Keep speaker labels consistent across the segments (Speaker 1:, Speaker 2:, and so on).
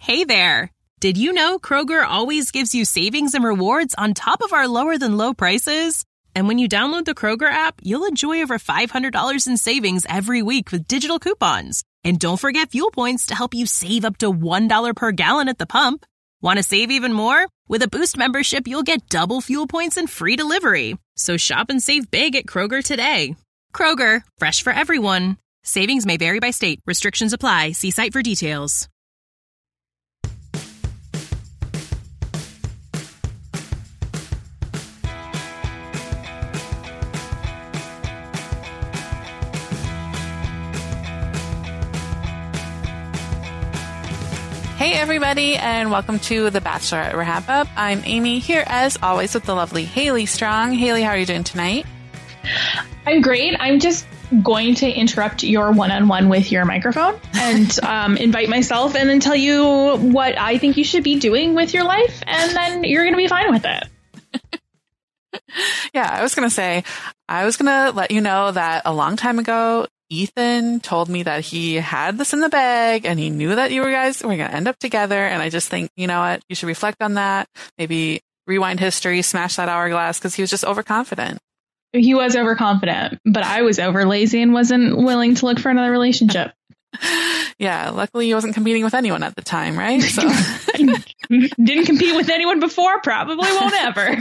Speaker 1: Hey there! Did you know Kroger always gives you savings and rewards on top of our lower-than-low prices? And when you download the Kroger app, you'll enjoy over $500 in savings every week with digital coupons. And don't forget fuel points to help you save up to $1 per gallon at the pump. Want to save even more? With a Boost membership, you'll get double fuel points and free delivery. So shop and save big at Kroger today. Kroger, fresh for everyone. Savings may vary by state. Restrictions apply. See site for details.
Speaker 2: Hey everybody, and welcome to the Bachelorette Wrap Up. I'm Amy, here as always with the lovely Haley Strong. Haley, how are you doing tonight?
Speaker 3: I'm great. I'm just going to interrupt your one-on-one with your microphone and invite myself and then tell you what I think you should be doing with your life, and then you're going to be fine with it.
Speaker 2: Yeah, I was going to let you know that a long time ago, Ethan told me that he had this in the bag and he knew that you guys were going to end up together. And I just think, you know what, you should reflect on that. Maybe rewind history, smash that hourglass, because he was just overconfident.
Speaker 3: He was overconfident, but I was over lazy and wasn't willing to look for another relationship.
Speaker 2: Yeah, luckily he wasn't competing with anyone at the time, right? So
Speaker 3: didn't compete with anyone before, probably won't ever.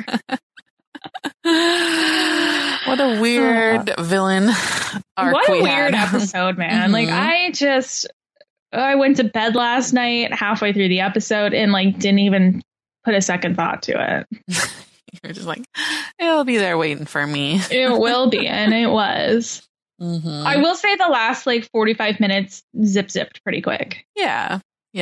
Speaker 2: What a weird villain arc.
Speaker 3: What a
Speaker 2: we
Speaker 3: weird
Speaker 2: had.
Speaker 3: episode, man.
Speaker 2: Mm-hmm.
Speaker 3: I went to bed last night halfway through the episode and didn't even put a second thought to it.
Speaker 2: You're just like, it'll be there waiting for me.
Speaker 3: It will be, and it was.
Speaker 2: Mm-hmm.
Speaker 3: I will say the last 45 minutes zipped pretty quick.
Speaker 2: Yeah.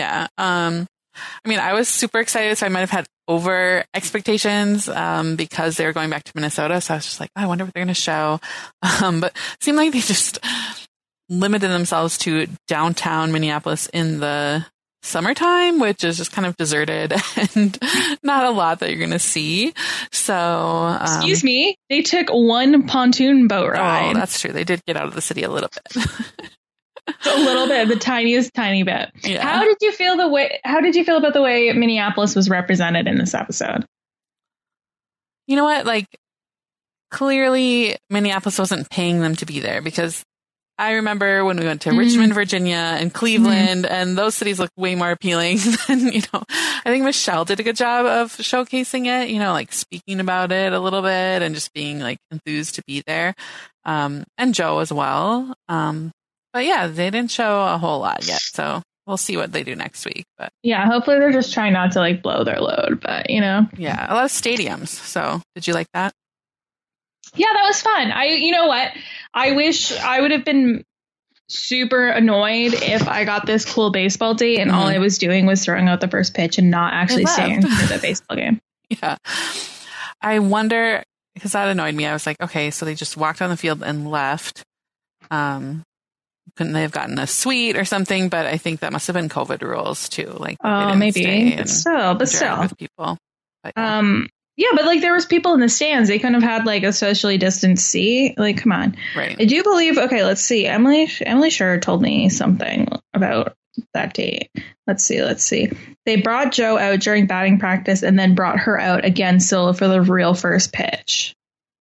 Speaker 2: I mean, I was super excited, so I might have had over expectations because they were going back to Minnesota. So I was just like, I wonder what they're going to show. But it seemed like they just limited themselves to downtown Minneapolis in the summertime, which is just kind of deserted and not a lot that you're going to see. So,
Speaker 3: excuse me, they took one pontoon boat ride.
Speaker 2: Oh, that's true. They did get out of the city a little bit.
Speaker 3: A little bit, the tiniest tiny bit.
Speaker 2: Yeah.
Speaker 3: How did you feel about the way Minneapolis was represented in this episode?
Speaker 2: You know what? Clearly Minneapolis wasn't paying them to be there, because I remember when we went to Richmond, Virginia and Cleveland, and those cities look way more appealing than, I think Michelle did a good job of showcasing it, speaking about it a little bit and just being enthused to be there. And Joe as well. But yeah, they didn't show a whole lot yet, so we'll see what they do next week. But
Speaker 3: yeah, hopefully they're just trying not to blow their load. But
Speaker 2: yeah, a lot of stadiums. So did you like that?
Speaker 3: Yeah, that was fun. You know what? I wish I would have been super annoyed if I got this cool baseball date and all I was doing was throwing out the first pitch and not actually staying for the baseball game.
Speaker 2: Yeah, I wonder, because that annoyed me. I was like, okay, so they just walked on the field and left. Couldn't they have gotten a suite or something? But I think that must have been COVID rules too.
Speaker 3: Maybe, but still,
Speaker 2: with people. But,
Speaker 3: yeah, but there was people in the stands. They couldn't have had a socially distanced seat. Come on.
Speaker 2: Right.
Speaker 3: I do believe. Okay, let's see. Emily Scher told me something about that date. Let's see. They brought Joe out during batting practice and then brought her out again solo for the real first pitch.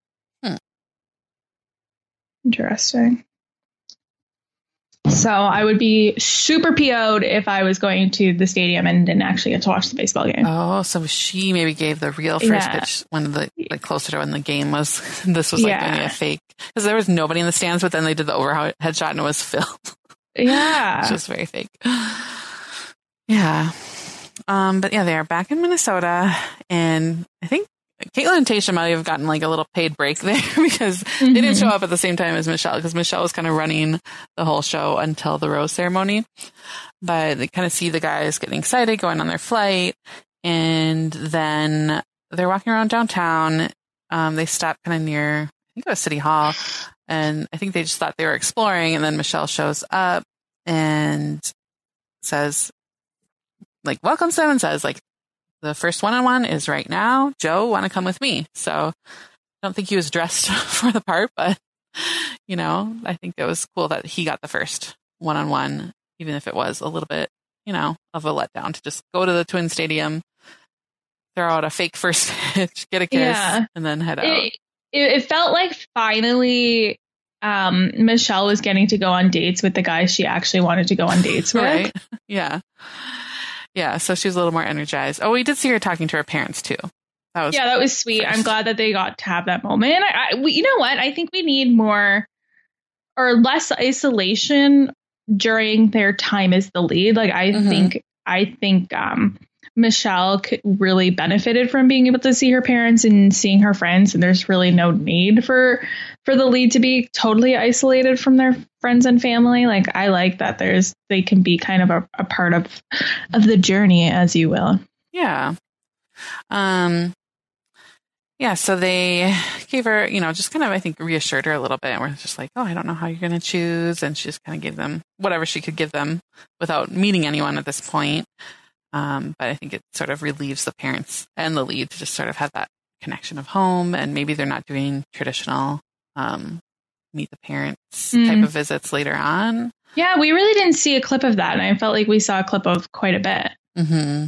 Speaker 3: Interesting. So I would be super PO'd if I was going to the stadium and didn't actually get to watch the baseball game.
Speaker 2: Oh, so she maybe gave the real first pitch when closer to when the game was. This was maybe a fake, because there was nobody in the stands, but then they did the overhead shot and it was filled.
Speaker 3: Yeah,
Speaker 2: it's just very fake. Yeah, but yeah, they are back in Minnesota, and I think Caitlin and Tayshia might have gotten a little paid break there because they didn't show up at the same time as Michelle, because Michelle was kind of running the whole show until the rose ceremony. But they kind of see the guys getting excited, going on their flight, and then they're walking around downtown. They stop kind of near, I think it was City Hall, and I think they just thought they were exploring, and then Michelle shows up and says, welcomes them and says, the first one-on-one is right now. Joe, want to come with me? So I don't think he was dressed for the part, but, I think it was cool that he got the first one-on-one, even if it was a little bit of a letdown to just go to the Twin Stadium, throw out a fake first pitch, get a kiss, and then head out.
Speaker 3: It felt like finally Michelle was getting to go on dates with the guy she actually wanted to go on dates with.
Speaker 2: Right. Yeah. Yeah. So she was a little more energized. Oh, we did see her talking to her parents too. That was sweet.
Speaker 3: First. I'm glad that they got to have that moment. You know what? I think we need more or less isolation during their time as the lead. Like I think Michelle really benefited from being able to see her parents and seeing her friends, and there's really no need for the lead to be totally isolated from their friends and family. Like I like that they can be kind of a part of the journey, as you will.
Speaker 2: Yeah. Yeah, so they gave her, just kind of, I think, reassured her a little bit. And we're just like, oh, I don't know how you're going to choose. And she just kind of gave them whatever she could give them without meeting anyone at this point. But I think it sort of relieves the parents and the lead to just sort of have that connection of home. And maybe they're not doing traditional meet the parents type of visits later on.
Speaker 3: Yeah, we really didn't see a clip of that. And I felt like we saw a clip of quite a bit.
Speaker 2: Mm-hmm.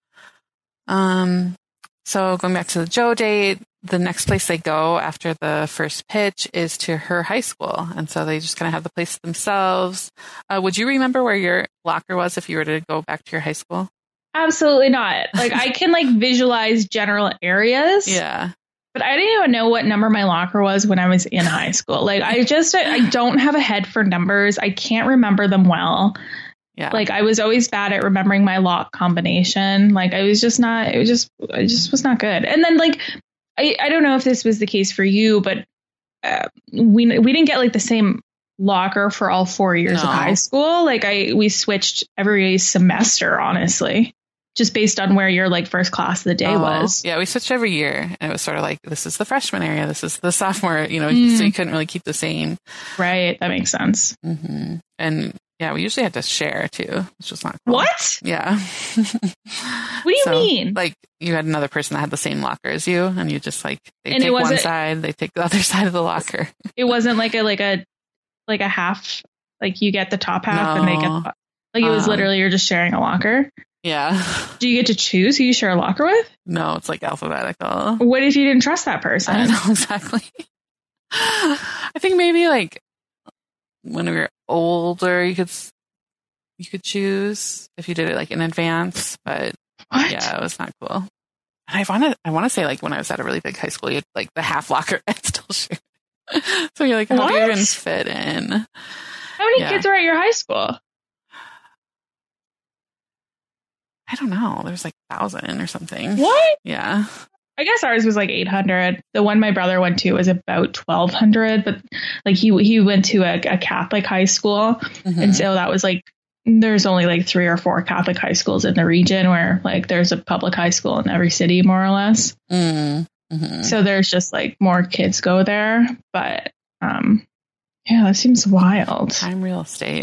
Speaker 2: So going back to the Joe date, the next place they go after the first pitch is to her high school. And so they just kind of have the place to themselves. Would you remember where your locker was if you were to go back to your high school?
Speaker 3: Absolutely not. Like I can visualize general areas.
Speaker 2: Yeah.
Speaker 3: But I didn't even know what number my locker was when I was in high school. Like I don't have a head for numbers. I can't remember them well.
Speaker 2: Yeah.
Speaker 3: Like I was always bad at remembering my lock combination. Like I was just not, I just was not good. And then I don't know if this was the case for you, but we didn't get the same locker for all 4 years of high school. We switched every semester, honestly, just based on where your first class of the day was.
Speaker 2: Yeah. We switched every year and it was sort of this is the freshman area. This is the sophomore, so you couldn't really keep the same.
Speaker 3: Right. That makes sense.
Speaker 2: Mm-hmm. And yeah, we usually had to share too, which was not cool.
Speaker 3: What?
Speaker 2: Yeah.
Speaker 3: What do you mean?
Speaker 2: You had another person that had the same locker as you, and you just they take one side, they take the other side of the locker.
Speaker 3: It wasn't like a half, you get the top half and they get it was literally you're just sharing a locker.
Speaker 2: Yeah.
Speaker 3: Do you get to choose who you share a locker with?
Speaker 2: No, it's alphabetical.
Speaker 3: What if you didn't trust that person?
Speaker 2: I don't know exactly. I think maybe when we were older, you could choose if you did it in advance, but
Speaker 3: what?
Speaker 2: Yeah, it was not cool. And I want to say when I was at a really big high school, you had the half locker and still shared. So you're how do you even fit in?
Speaker 3: How many kids were at your high school?
Speaker 2: I don't know. There was 1,000 or something.
Speaker 3: What?
Speaker 2: Yeah.
Speaker 3: I guess ours was 800. The one my brother went to was about 1,200, but he went to a Catholic high school. Mm-hmm. And so that was there's only 3 or 4 Catholic high schools in the region where there's a public high school in every city, more or less. Mm-hmm. So there's just more kids go there. But yeah, that seems wild.
Speaker 2: Time real estate.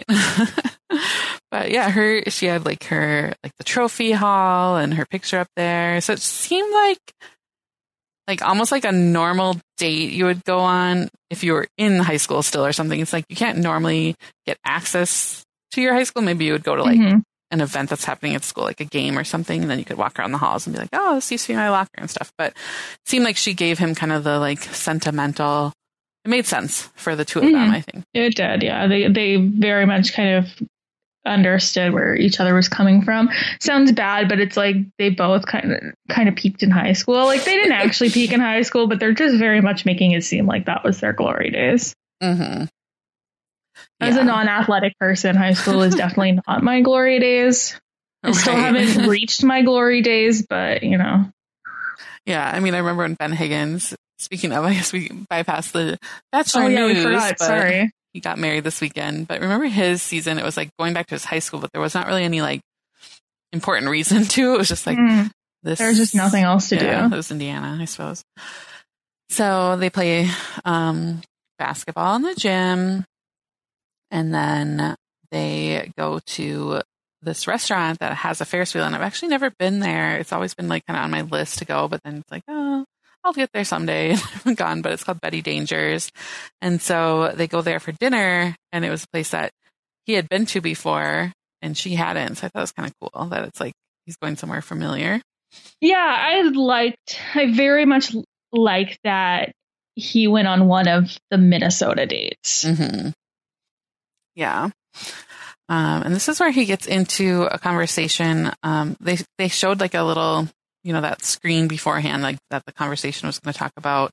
Speaker 2: But yeah, she had her the trophy hall and her picture up there. So it seemed almost a normal date you would go on if you were in high school still or something. It's you can't normally get access to your high school. Maybe you would go to an event that's happening at school, a game or something, and then you could walk around the halls and be oh, this used to be my locker and stuff. But it seemed she gave him kind of the sentimental. It made sense for the two of them, I think.
Speaker 3: It did, yeah. They very much kind of understood where each other was coming from. Sounds bad, but it's they both kind of peaked in high school. They didn't actually peak in high school, but they're just very much making it seem like that was their glory days.
Speaker 2: Mm-hmm.
Speaker 3: As a non-athletic person, high school is definitely not my glory days. I still haven't reached my glory days, but Yeah,
Speaker 2: I mean, I remember when Ben Higgins, speaking of, I guess we bypassed the Bachelor news.
Speaker 3: We forgot. Sorry.
Speaker 2: He got married this weekend, but remember his season, it was going back to his high school, but there was not really any important reason to. It was just this.
Speaker 3: There was just nothing else to do.
Speaker 2: It was Indiana, I suppose. So they play basketball in the gym, and then they go to this restaurant that has a Ferris wheel, and I've actually never been there. It's always been kind of on my list to go, but then it's oh, I'll get there someday. I haven't gone, but it's called Betty Danger's. And so they go there for dinner, and it was a place that he had been to before. and she hadn't. So I thought it was kind of cool that it's like he's going somewhere familiar.
Speaker 3: Yeah, I very much like that he went on one of the Minnesota dates.
Speaker 2: Mm-hmm. Yeah. And this is where he gets into a conversation. They showed like a little, that screen beforehand, like that the conversation was going to talk about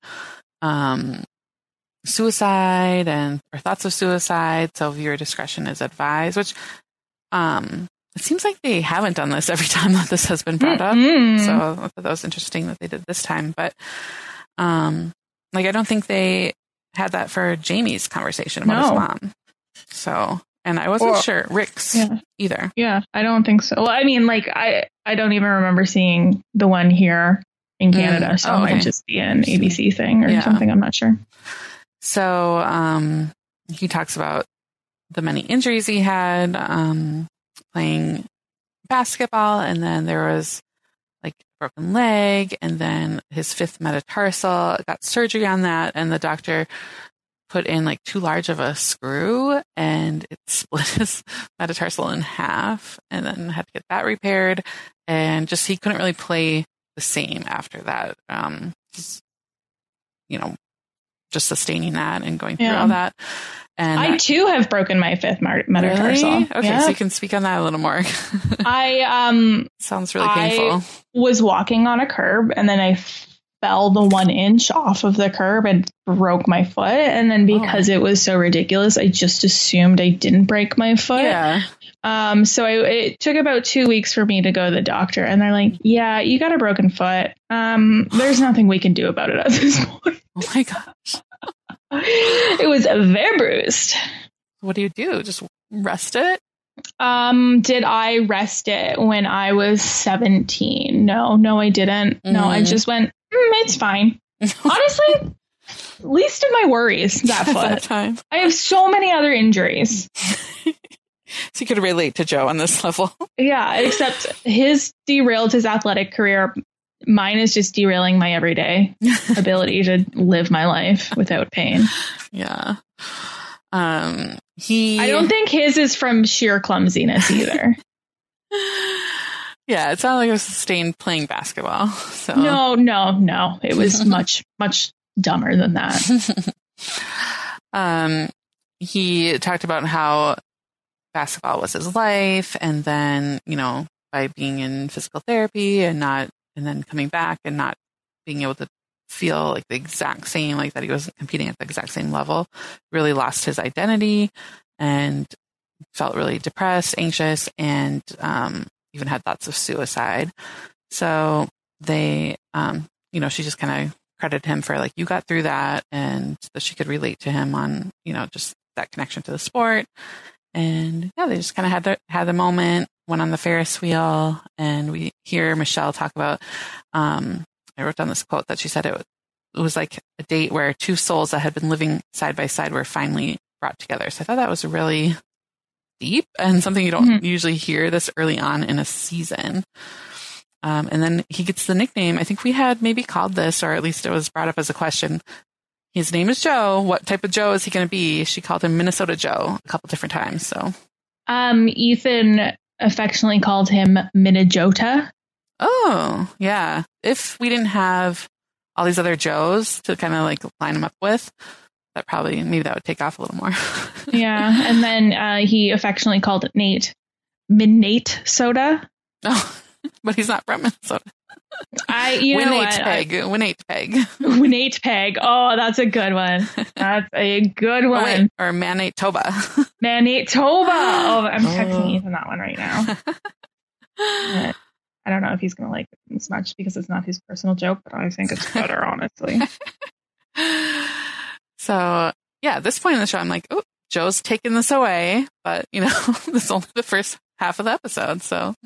Speaker 2: suicide or thoughts of suicide. So viewer discretion is advised, which it seems like they haven't done this every time that this has been brought up. So I thought that was interesting that they did this time. But I don't think they had that for Jamie's conversation about his mom. So, and I wasn't sure Rick's either.
Speaker 3: Yeah, I don't think so. Well, I mean, I don't even remember seeing the one here in Canada. So it might just be an ABC thing or something. I'm not sure.
Speaker 2: So he talks about the many injuries he had playing basketball, and then there was like a broken leg, and then his 5th metatarsal, got surgery on that, and the doctor put in like too large of a screw, and it split his metatarsal in half, and then had to get that repaired, and just he couldn't really play the same after that. Just sustaining that and going through all that. And
Speaker 3: I too have broken my 5th metatarsal.
Speaker 2: Really? Okay, so you can speak on that a little more. Sounds really painful.
Speaker 3: I was walking on a curb, and then I fell the 1 inch off of the curb and broke my foot. And then because it was so ridiculous, I just assumed I didn't break my foot.
Speaker 2: Yeah.
Speaker 3: So it took about 2 weeks for me to go to the doctor, and they're like, "Yeah, you got a broken foot. There's nothing we can do about it at this point."
Speaker 2: Oh my gosh.
Speaker 3: It was very bruised.
Speaker 2: What do you do? Just rest it?
Speaker 3: Did I rest it when I was 17? No, I didn't. No, I just went, it's fine. Honestly, least of my worries, that foot.
Speaker 2: That time.
Speaker 3: I have so many other injuries.
Speaker 2: So you could relate to Joe on this level.
Speaker 3: Yeah, except his derailed his athletic career. Mine is just derailing my everyday ability to live my life without pain.
Speaker 2: Yeah.
Speaker 3: I don't think his is from sheer clumsiness either.
Speaker 2: Yeah, it sounded like it was sustained playing basketball. So
Speaker 3: No. It was much, much dumber than that.
Speaker 2: He talked about how basketball was his life, and then, by being in physical therapy and then coming back and not being able to feel like the exact same, like that he wasn't competing at the exact same level, really lost his identity and felt really depressed, anxious, and even had thoughts of suicide. So they, she just kind of credited him for like, you got through that, and that she could relate to him on, just that connection to the sport. And yeah, they just kind of had the moment, went on the Ferris wheel, and we hear Michelle talk about, I wrote down this quote that she said it was like a date where 2 souls that had been living side by side were finally brought together. So I thought that was really deep and something you don't usually hear this early on in a season. And then he gets the nickname. I think we had maybe called this, or at least it was brought up as a question. His name is Joe. What type of Joe is he going to be? She called him Minnesota Joe a couple different times. So,
Speaker 3: Ethan affectionately called him Minnesota.
Speaker 2: Oh, yeah. If we didn't have all these other Joes to kind of like line him up with, maybe that would take off a little more.
Speaker 3: Yeah. And then he affectionately called Nate Minate Soda.
Speaker 2: Oh, but he's not from Minnesota. Winnate Peg. Oh,
Speaker 3: that's a good one. That's a good one.
Speaker 2: Or Manitoba.
Speaker 3: Manitoba. Oh, I'm texting Ethan that one right now. I don't know if he's going to like it as much because it's not his personal joke, but I think it's better, honestly.
Speaker 2: So, yeah, at this point in the show, I'm like, oh, Joe's taking this away. But, this is only the first half of the episode. So,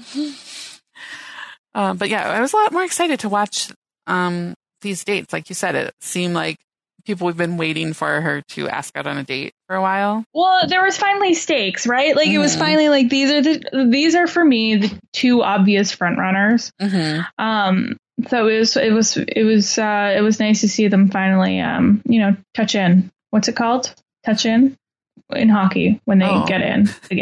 Speaker 2: but yeah, I was a lot more excited to watch these dates. Like you said, it seemed like people we've been waiting for her to ask out on a date for a while. Well,
Speaker 3: there was finally stakes, right? Like it was finally like these are for me the 2 obvious front runners. So it was nice to see them finally touch in. What's it called? Touch in hockey when they get in the game.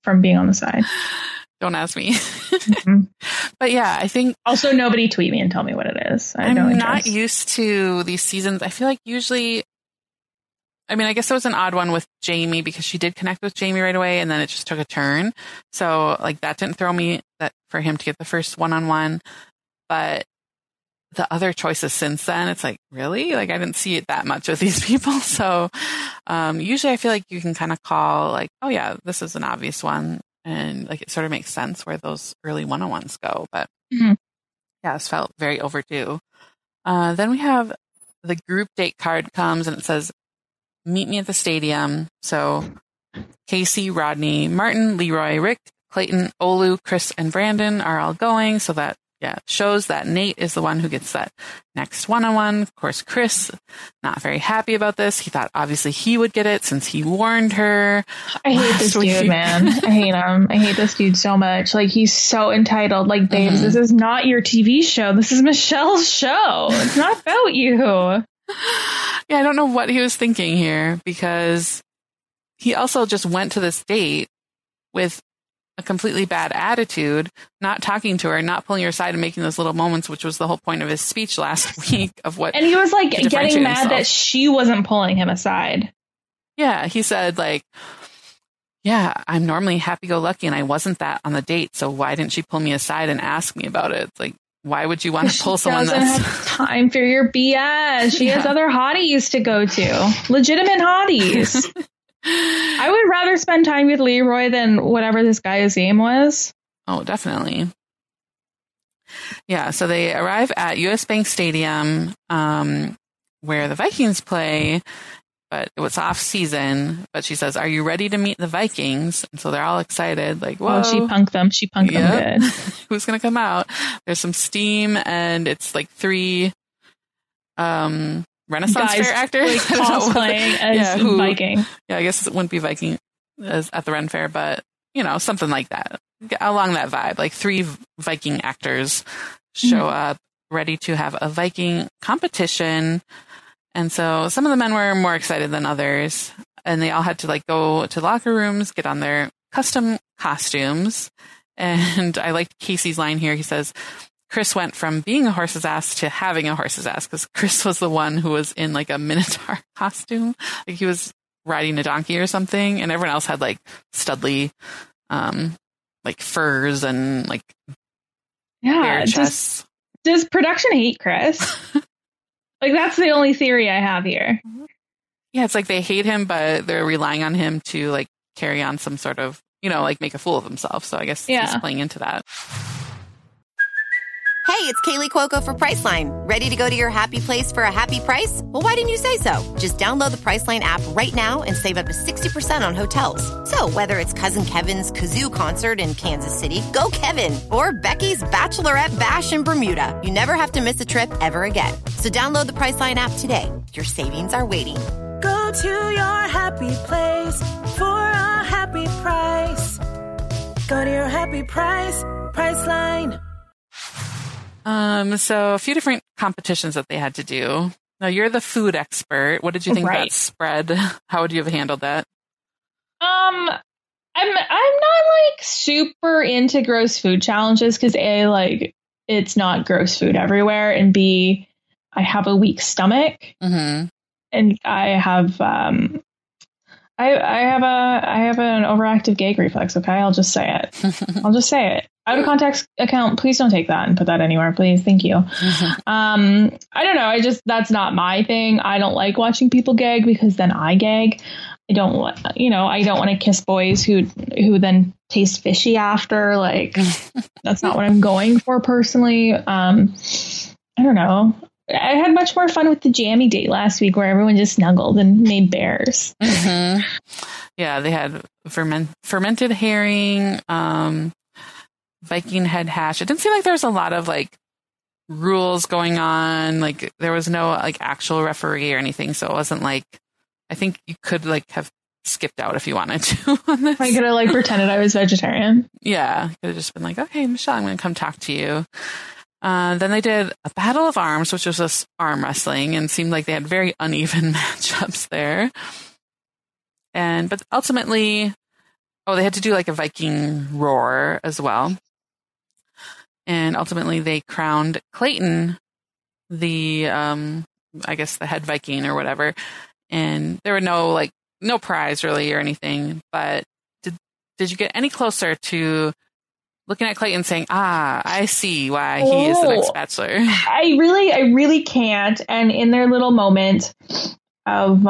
Speaker 3: from being on the side.
Speaker 2: Don't ask me. Mm-hmm. But yeah, I think
Speaker 3: also nobody tweet me and tell me what it is.
Speaker 2: I'm not used to these seasons. I feel like usually, I mean, I guess it was an odd one with Jamie because she did connect with Jamie right away and then it just took a turn. So like that didn't throw me that for him to get the first one-on-one. But the other choices since then, it's like, really? Like I didn't see it that much with these people. So usually I feel like you can kind of call like, oh yeah, this is an obvious one. And like it sort of makes sense where those early one-on-ones go. But yeah, this felt very overdue. Then we have the group date card comes and it says, meet me at the stadium. So Casey, Rodney, Martin, Leroy, Rick, Clayton, Olu, Chris, and Brandon are all going. So that, shows that Nate is the one who gets that next one-on-one. Of course, Chris, not very happy about this. He thought obviously he would get it since he warned her.
Speaker 3: I hate this dude, man. I hate him. I hate this dude so much. Like, he's so entitled. Like, babes, this is not your TV show. This is Michelle's show. It's not about you.
Speaker 2: Yeah, I don't know what he was thinking here because he also just went to this date with a completely bad attitude, not talking to her, not pulling her aside and making those little moments, which was the whole point of his speech last week of what.
Speaker 3: And he was like getting mad that she wasn't pulling him aside.
Speaker 2: Yeah, he said like, yeah, I'm normally happy-go-lucky and I wasn't that on the date. So why didn't she pull me aside and ask me about it? It's like, why would you want to pull someone
Speaker 3: that's... She doesn't have time for your BS. She has other hotties to go to. Legitimate hotties. I would rather spend time with Leroy than whatever this guy's name was.
Speaker 2: Oh, definitely. Yeah, so they arrive at US Bank Stadium, where the Vikings play, but it was off season. But she says, "Are you ready to meet the Vikings?" And so they're all excited, like, "Whoa!"
Speaker 3: Oh, she punked them. She punked them good.
Speaker 2: Who's gonna come out? There's some steam, and it's like 3 Renaissance Fair actors
Speaker 3: like cosplaying as Viking.
Speaker 2: Yeah, I guess it wouldn't be Viking as at the Ren Fair, but something like that, along that vibe. Like 3 Viking actors show up, ready to have a Viking competition. And so some of the men were more excited than others, and they all had to like go to locker rooms, get on their custom costumes. And I liked Casey's line here. He says, Chris went from being a horse's ass to having a horse's ass because Chris was the one who was in like a Minotaur costume. Like he was riding a donkey or something, and everyone else had like studly, like furs and like bare chests.
Speaker 3: Does production hate Chris? Like that's the only theory I have here.
Speaker 2: Yeah, it's like they hate him, but they're relying on him to like carry on some sort of, like make a fool of himself. So I guess he's playing into that.
Speaker 4: Hey, it's Kaylee Cuoco for Priceline. Ready to go to your happy place for a happy price? Well, why didn't you say so? Just download the Priceline app right now and save up to 60% on hotels. So whether it's Cousin Kevin's Kazoo Concert in Kansas City, go Kevin, or Becky's Bachelorette Bash in Bermuda, you never have to miss a trip ever again. So download the Priceline app today. Your savings are waiting.
Speaker 5: Go to your happy place for a happy price. Go to your happy price, Priceline.
Speaker 2: So a few different competitions that they had to do. Now you're the food expert. What did you think about spread? How would you have handled that?
Speaker 3: I'm not like super into gross food challenges because A, like it's not gross food everywhere, and B, I have a weak stomach, and I have I have an overactive gag reflex. Okay, I'll just say it. Out of context account, please don't take that and put that anywhere, please. Thank you. I don't know. That's not my thing. I don't like watching people gag because then I gag. I don't want to kiss boys who then taste fishy after. Like, that's not what I'm going for personally. I don't know. I had much more fun with the jammy date last week where everyone just snuggled and made bears.
Speaker 2: Yeah, they had fermented herring, Viking head hash. It didn't seem like there was a lot of like rules going on. Like there was no like actual referee or anything. So it wasn't like, I think you could like have skipped out if you wanted to on this.
Speaker 3: I could have like pretended I was vegetarian.
Speaker 2: Yeah. Could have just been like, okay, Michelle, I'm going to come talk to you. Then they did a battle of arms, which was just arm wrestling, and seemed like they had very uneven matchups there. But ultimately, they had to do like a Viking roar as well. And ultimately they crowned Clayton the, I guess the head Viking or whatever. And there were no prize really or anything, but did you get any closer to looking at Clayton saying, I see why he is the next Bachelor?
Speaker 3: I really can't. And in their little moment of,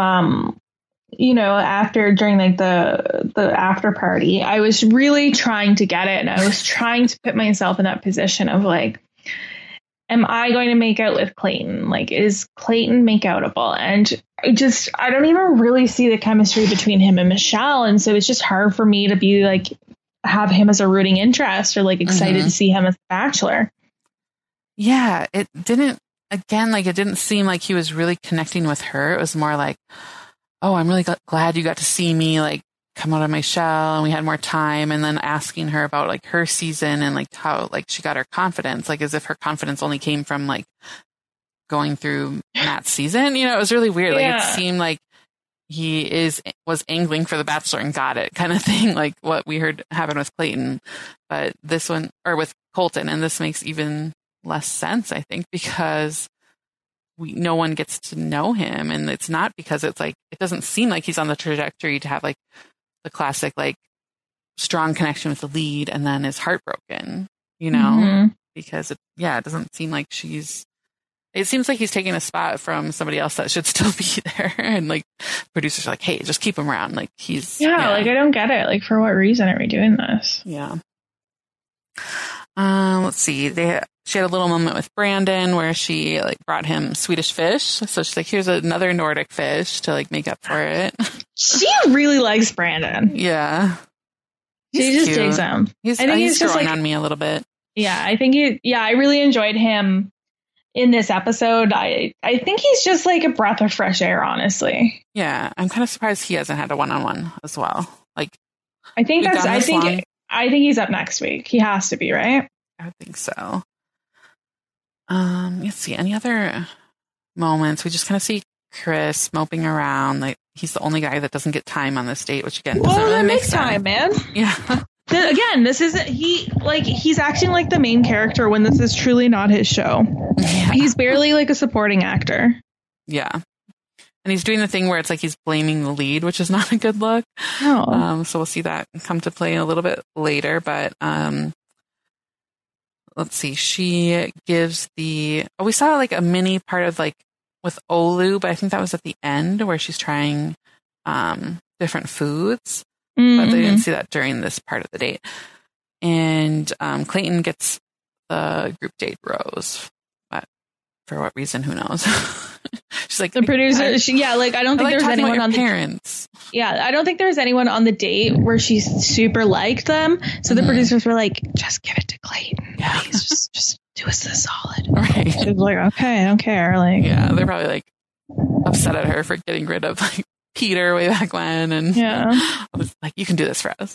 Speaker 3: during like the after party, I was really trying to get it. And I was trying to put myself in that position of like, am I going to make out with Clayton? Like, is Clayton make outable? And I don't even really see the chemistry between him and Michelle. And so it's just hard for me to be like, have him as a rooting interest or like excited to see him as a Bachelor.
Speaker 2: Yeah, it didn't seem like he was really connecting with her. It was more like, oh, I'm really glad you got to see me like come out of my shell and we had more time, and then asking her about like her season and like how like she got her confidence, like as if her confidence only came from like going through Matt's season. It was really weird. Like it seemed like he was angling for the Bachelor and got it kind of thing, like what we heard happen with Clayton. But this one, or with Colton, and this makes even less sense, I think, because no one gets to know him. And it's not because it's like, it doesn't seem like he's on the trajectory to have like the classic, like strong connection with the lead and then is heartbroken, because it doesn't seem like it seems like he's taking a spot from somebody else that should still be there. And like producers are like, hey, just keep him around. Like he's,
Speaker 3: like, I don't get it. Like, for what reason are we doing this?
Speaker 2: Yeah. Let's see. She had a little moment with Brandon where she like brought him Swedish fish. So she's like, here's another Nordic fish to like make up for it.
Speaker 3: She really likes Brandon.
Speaker 2: Yeah.
Speaker 3: She just digs him.
Speaker 2: I think he's just growing on me a little bit.
Speaker 3: Yeah, I think I really enjoyed him in this episode. I think he's just like a breath of fresh air, honestly.
Speaker 2: Yeah. I'm kind of surprised he hasn't had a one-on-one as well. Like,
Speaker 3: I think he's up next week. He has to be, right?
Speaker 2: I would think so. Let's see. Any other moments? We just kind of see Chris moping around. Like he's the only guy that doesn't get time on this date, which again doesn't really make sense.
Speaker 3: Time, man.
Speaker 2: Yeah.
Speaker 3: Again, this isn't he's acting like the main character when this is truly not his show. Yeah. He's barely like a supporting actor.
Speaker 2: Yeah. And he's doing the thing where it's like he's blaming the lead, which is not a good look.
Speaker 3: No.
Speaker 2: So we'll see that come to play a little bit later. But let's see. She gives we saw like a mini part of like with Olu, but I think that was at the end where she's trying different foods. But they didn't see that during this part of the date. And Clayton gets the group date rose. But for what reason, who knows? She's like
Speaker 3: the producer. I don't think there's anyone on
Speaker 2: parents.
Speaker 3: I don't think there's anyone on the date where she super liked them. So the producers were like, just give it to Clayton. Yeah. Please just do us a solid.
Speaker 2: Right.
Speaker 3: She was like, okay, I don't care. Like,
Speaker 2: yeah, they're probably like upset at her for getting rid of like Peter way back when. And I was like, you can do this for us.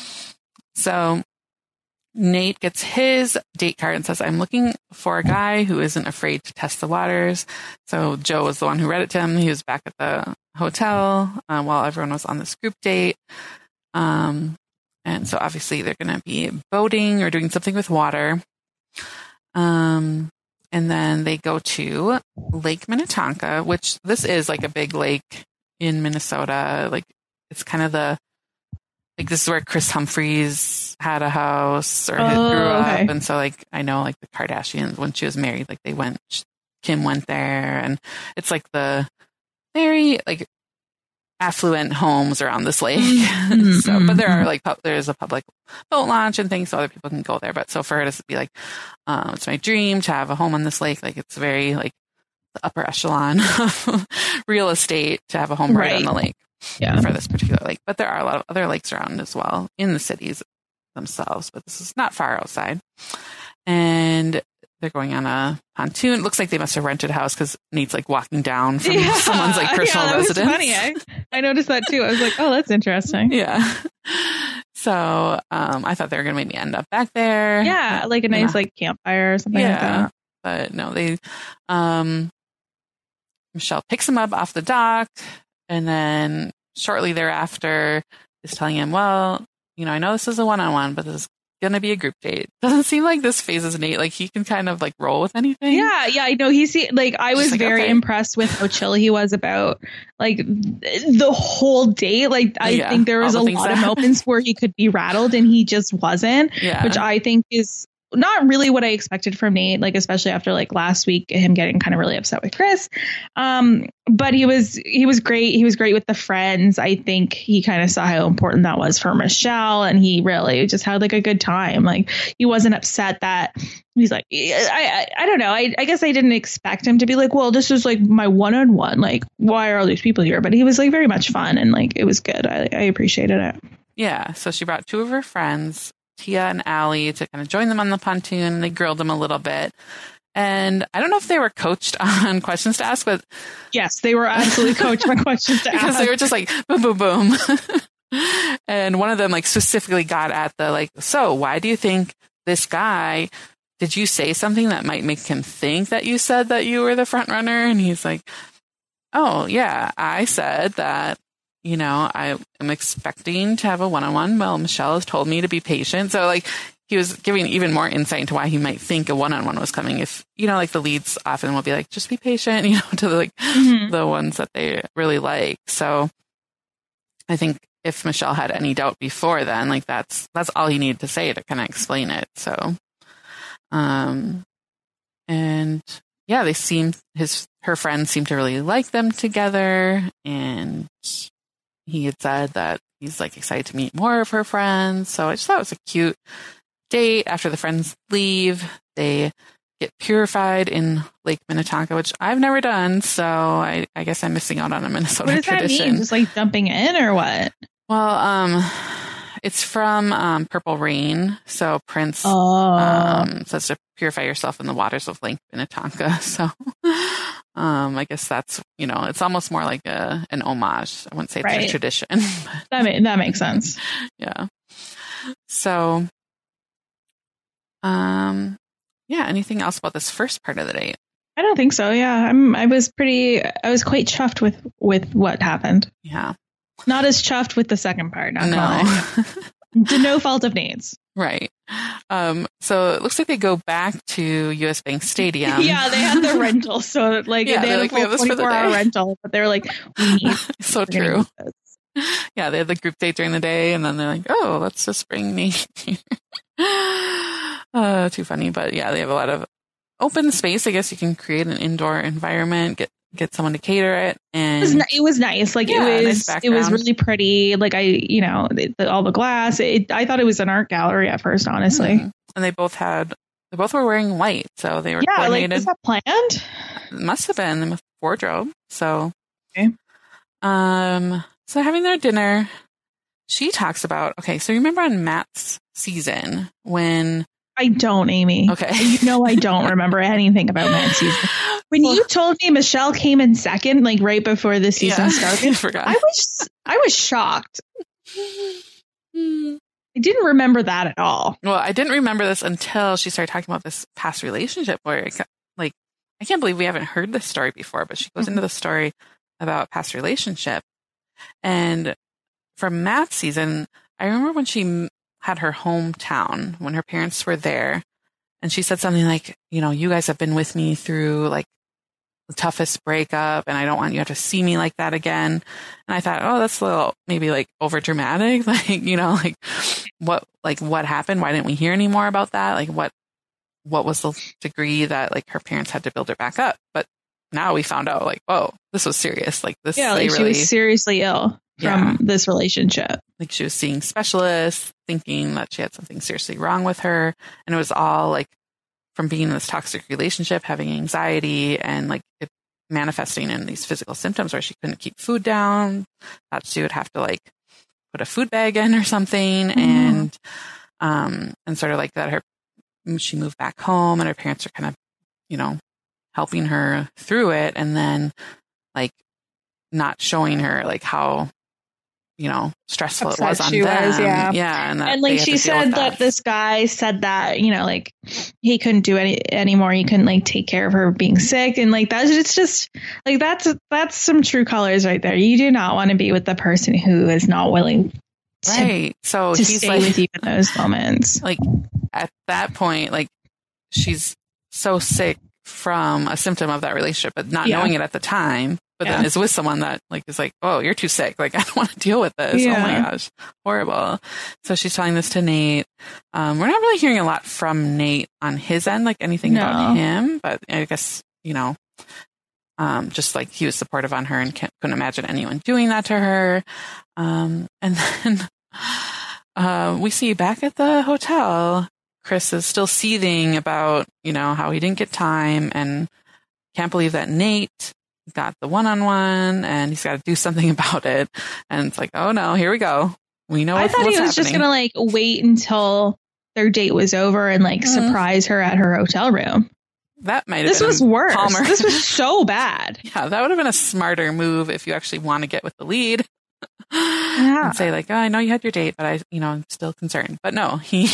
Speaker 2: So Nate gets his date card and says, I'm looking for a guy who isn't afraid to test the waters. So Joe was the one who read it to him. He was back at the hotel while everyone was on this group date. And so obviously they're going to be boating or doing something with water. And then they go to Lake Minnetonka, which this is like a big lake in Minnesota. Like it's kind of this is where Chris Humphries had a house or grew up. Okay. And so like, I know like the Kardashians, when she was married, like Kim went there, and it's like the very like affluent homes around this lake. So, but there are like, there's a public boat launch and things so other people can go there. But so for her to be like, it's my dream to have a home on this lake. Like it's very like the upper echelon of real estate to have a home right on the lake. Yeah. For this particular lake. But there are a lot of other lakes around as well in the cities themselves, but this is not far outside. And they're going on a pontoon. It looks like they must have rented a house because Nate's like walking down from someone's like personal residence.
Speaker 3: Funny. I noticed that too. I was like, oh, that's interesting.
Speaker 2: Yeah. So I thought they were going to maybe end up back there.
Speaker 3: Yeah, like a nice like campfire or something like that.
Speaker 2: But no, they Michelle picks him up off the dock, and then shortly thereafter is telling him, well, I know this is a one-on-one, but this is going to be a group date. Doesn't seem like this phases Nate. Like he can kind of like roll with anything.
Speaker 3: Yeah. I know. I was very impressed with how chill he was about like the whole date. Like I think there was a lot of moments where he could be rattled and he just wasn't, which I think is not really what I expected from Nate, like especially after like last week, him getting kind of really upset with Chris. But he was great. He was great with the friends. I think he kind of saw how important that was for Michelle, and he really just had like a good time. Like he wasn't upset that he's like, I don't know. I guess I didn't expect him to be like, well, this is like my one-on-one. Like, why are all these people here? But he was like very much fun, and like it was good. I appreciated it.
Speaker 2: Yeah. So she brought two of her friends, Tia and Allie, to kind of join them on the pontoon. They grilled them a little bit. And I don't know if they were coached on questions to ask, but
Speaker 3: yes, they were absolutely coached on questions to ask.
Speaker 2: Because they were just like, boom, boom, boom. And one of them like specifically got at the like, so why do you think this guy, did you say something that might make him think that you said that you were the front runner? And he's like, oh yeah, I said that, I am expecting to have a one-on-one. Well, Michelle has told me to be patient. So like he was giving even more insight into why he might think a one-on-one was coming. If, like the leads often will be like, just be patient, to the, like the ones that they really like. So I think if Michelle had any doubt before then, like that's all he needed to say to kind of explain it. So, and yeah, her friends seemed to really like them together, and he had said that he's like excited to meet more of her friends. So I just thought it was a cute date. After the friends leave, they get purified in Lake Minnetonka, which I've never done. So I guess I'm missing out on a Minnesota tradition.
Speaker 3: What does that mean? Just like dumping in or what?
Speaker 2: Well, it's from Purple Rain. So Prince says to purify yourself in the waters of Lake Minnetonka. So I guess that's, it's almost more like an homage. I wouldn't say it's a tradition.
Speaker 3: That makes sense.
Speaker 2: Yeah. So, anything else about this first part of the date?
Speaker 3: I don't think so. Yeah. I was quite chuffed with what happened.
Speaker 2: Yeah.
Speaker 3: Not as chuffed with the second part.
Speaker 2: No.
Speaker 3: To no fault of Nate's.
Speaker 2: Right. So it looks like they go back to US Bank Stadium.
Speaker 3: Yeah, they had the rental. So like they had a full 24-hour rental, but they're like, we need
Speaker 2: so true. Yeah, they had the group date during the day, and then they're like, oh, let's just bring Nate here. Too funny. But yeah, they have a lot of open space. I guess you can create an indoor environment, get someone to cater it, and
Speaker 3: it was nice. Like it was really pretty. Like all the glass. I thought it was an art gallery at first, honestly.
Speaker 2: Mm-hmm. And they both were wearing white, so they were coordinated.
Speaker 3: Like, was that planned?
Speaker 2: It must have been with wardrobe. So,
Speaker 3: okay.
Speaker 2: So having their dinner, she talks about, so you remember on Matt's season when...
Speaker 3: I don't, Amy.
Speaker 2: Okay.
Speaker 3: I don't remember anything about Matt's season. When you told me Michelle came in second, like right before the season started,
Speaker 2: I forgot.
Speaker 3: I was shocked. I didn't remember that at all.
Speaker 2: Well, I didn't remember this until she started talking about this past relationship where, like, I can't believe we haven't heard this story before, but she goes into the story about past relationship. And from Matt's season, I remember when she had her hometown, when her parents were there, and she said something like, you guys have been with me through like the toughest breakup, and I don't want you to have to see me like that again. And I thought, oh, that's a little maybe like over dramatic. Like, what happened? Why didn't we hear any more about that? Like what was the degree that like her parents had to build her back up? But now we found out like, oh, this was serious. Like this.
Speaker 3: Yeah. Like she was seriously ill from this relationship.
Speaker 2: Like she was seeing specialists, thinking that she had something seriously wrong with her. And it was all like from being in this toxic relationship, having anxiety, and like it manifesting in these physical symptoms where she couldn't keep food down, that she would have to like put a food bag in or something. And sort of like that, she moved back home and her parents are kind of, helping her through it. And then like not showing her like how, stressful it was on them. Yeah.
Speaker 3: And like she said that this guy said that, like he couldn't do anymore. He couldn't like take care of her being sick. And like it's just like that's some true colors right there. You do not want to be with the person who is not willing
Speaker 2: Right. So
Speaker 3: to
Speaker 2: he's
Speaker 3: stay
Speaker 2: like,
Speaker 3: with you in those moments.
Speaker 2: like at that point, like she's so sick from a symptom of that relationship, but not knowing it at the time, but then is with someone that like is like, oh, you're too sick. Like, I don't want to deal with this. Oh my gosh. Horrible. So she's telling this to Nate. We're not really hearing a lot from Nate on his end, like anything about him, but I guess, you know, just like he was supportive on her and couldn't imagine anyone doing that to her. And then we see back at the hotel, Chris is still seething about, you know, how he didn't get time and can't believe that Nate got the one-on-one and he's got to do something about it. And it's like, oh no, here we go. We know
Speaker 3: I thought he was just going to like wait until their date was over and like surprise her at her hotel room.
Speaker 2: That might have
Speaker 3: This
Speaker 2: been
Speaker 3: was worse.
Speaker 2: calmer.
Speaker 3: This was so bad.
Speaker 2: Yeah, that would have been a smarter move if you actually want to get with the lead.
Speaker 3: Yeah.
Speaker 2: And say like, oh, I know you had your date, but I'm still concerned. But no, he,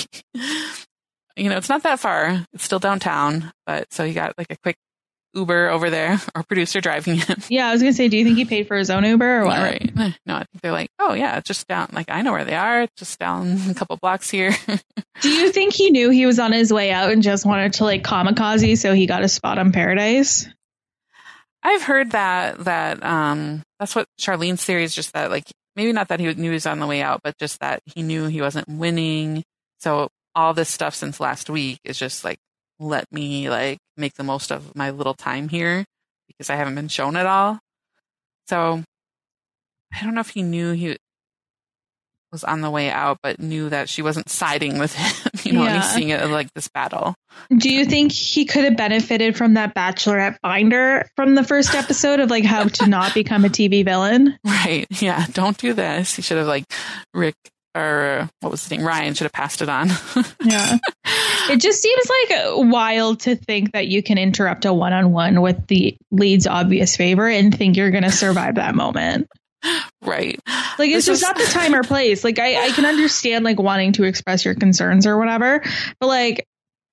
Speaker 2: it's not that far. It's still downtown. But so he got like a quick Uber over there, or producer driving him.
Speaker 3: Yeah, I was going to say, do you think he paid for his own Uber or what?
Speaker 2: Right. No, I think they're like, oh yeah, it's just down. Like, I know where they are. It's just down a couple blocks here.
Speaker 3: Do you think he knew he was on his way out and just wanted to like kamikaze so he got a spot on Paradise?
Speaker 2: I've heard that that's what Charlene's theory is, just that like, maybe not that he knew he was on the way out, but just that he knew he wasn't winning. So all this stuff since last week is just like, let me like make the most of my little time here because I haven't been shown it all. So I don't know if he knew he was on the way out, but knew that she wasn't siding with him, and he's seeing it like this battle.
Speaker 3: Do you think he could have benefited from that Bachelorette binder from the first episode of like how to not become a TV villain?
Speaker 2: Right. Yeah. Don't do this. He should have like Rick or what was his name? Ryan should have passed it on.
Speaker 3: Yeah. It just seems like wild to think that you can interrupt a one-on-one with the lead's obvious favor and think you're going to survive that moment.
Speaker 2: Right.
Speaker 3: Like, it's just not the time or place. Like, I can understand like wanting to express your concerns or whatever, but like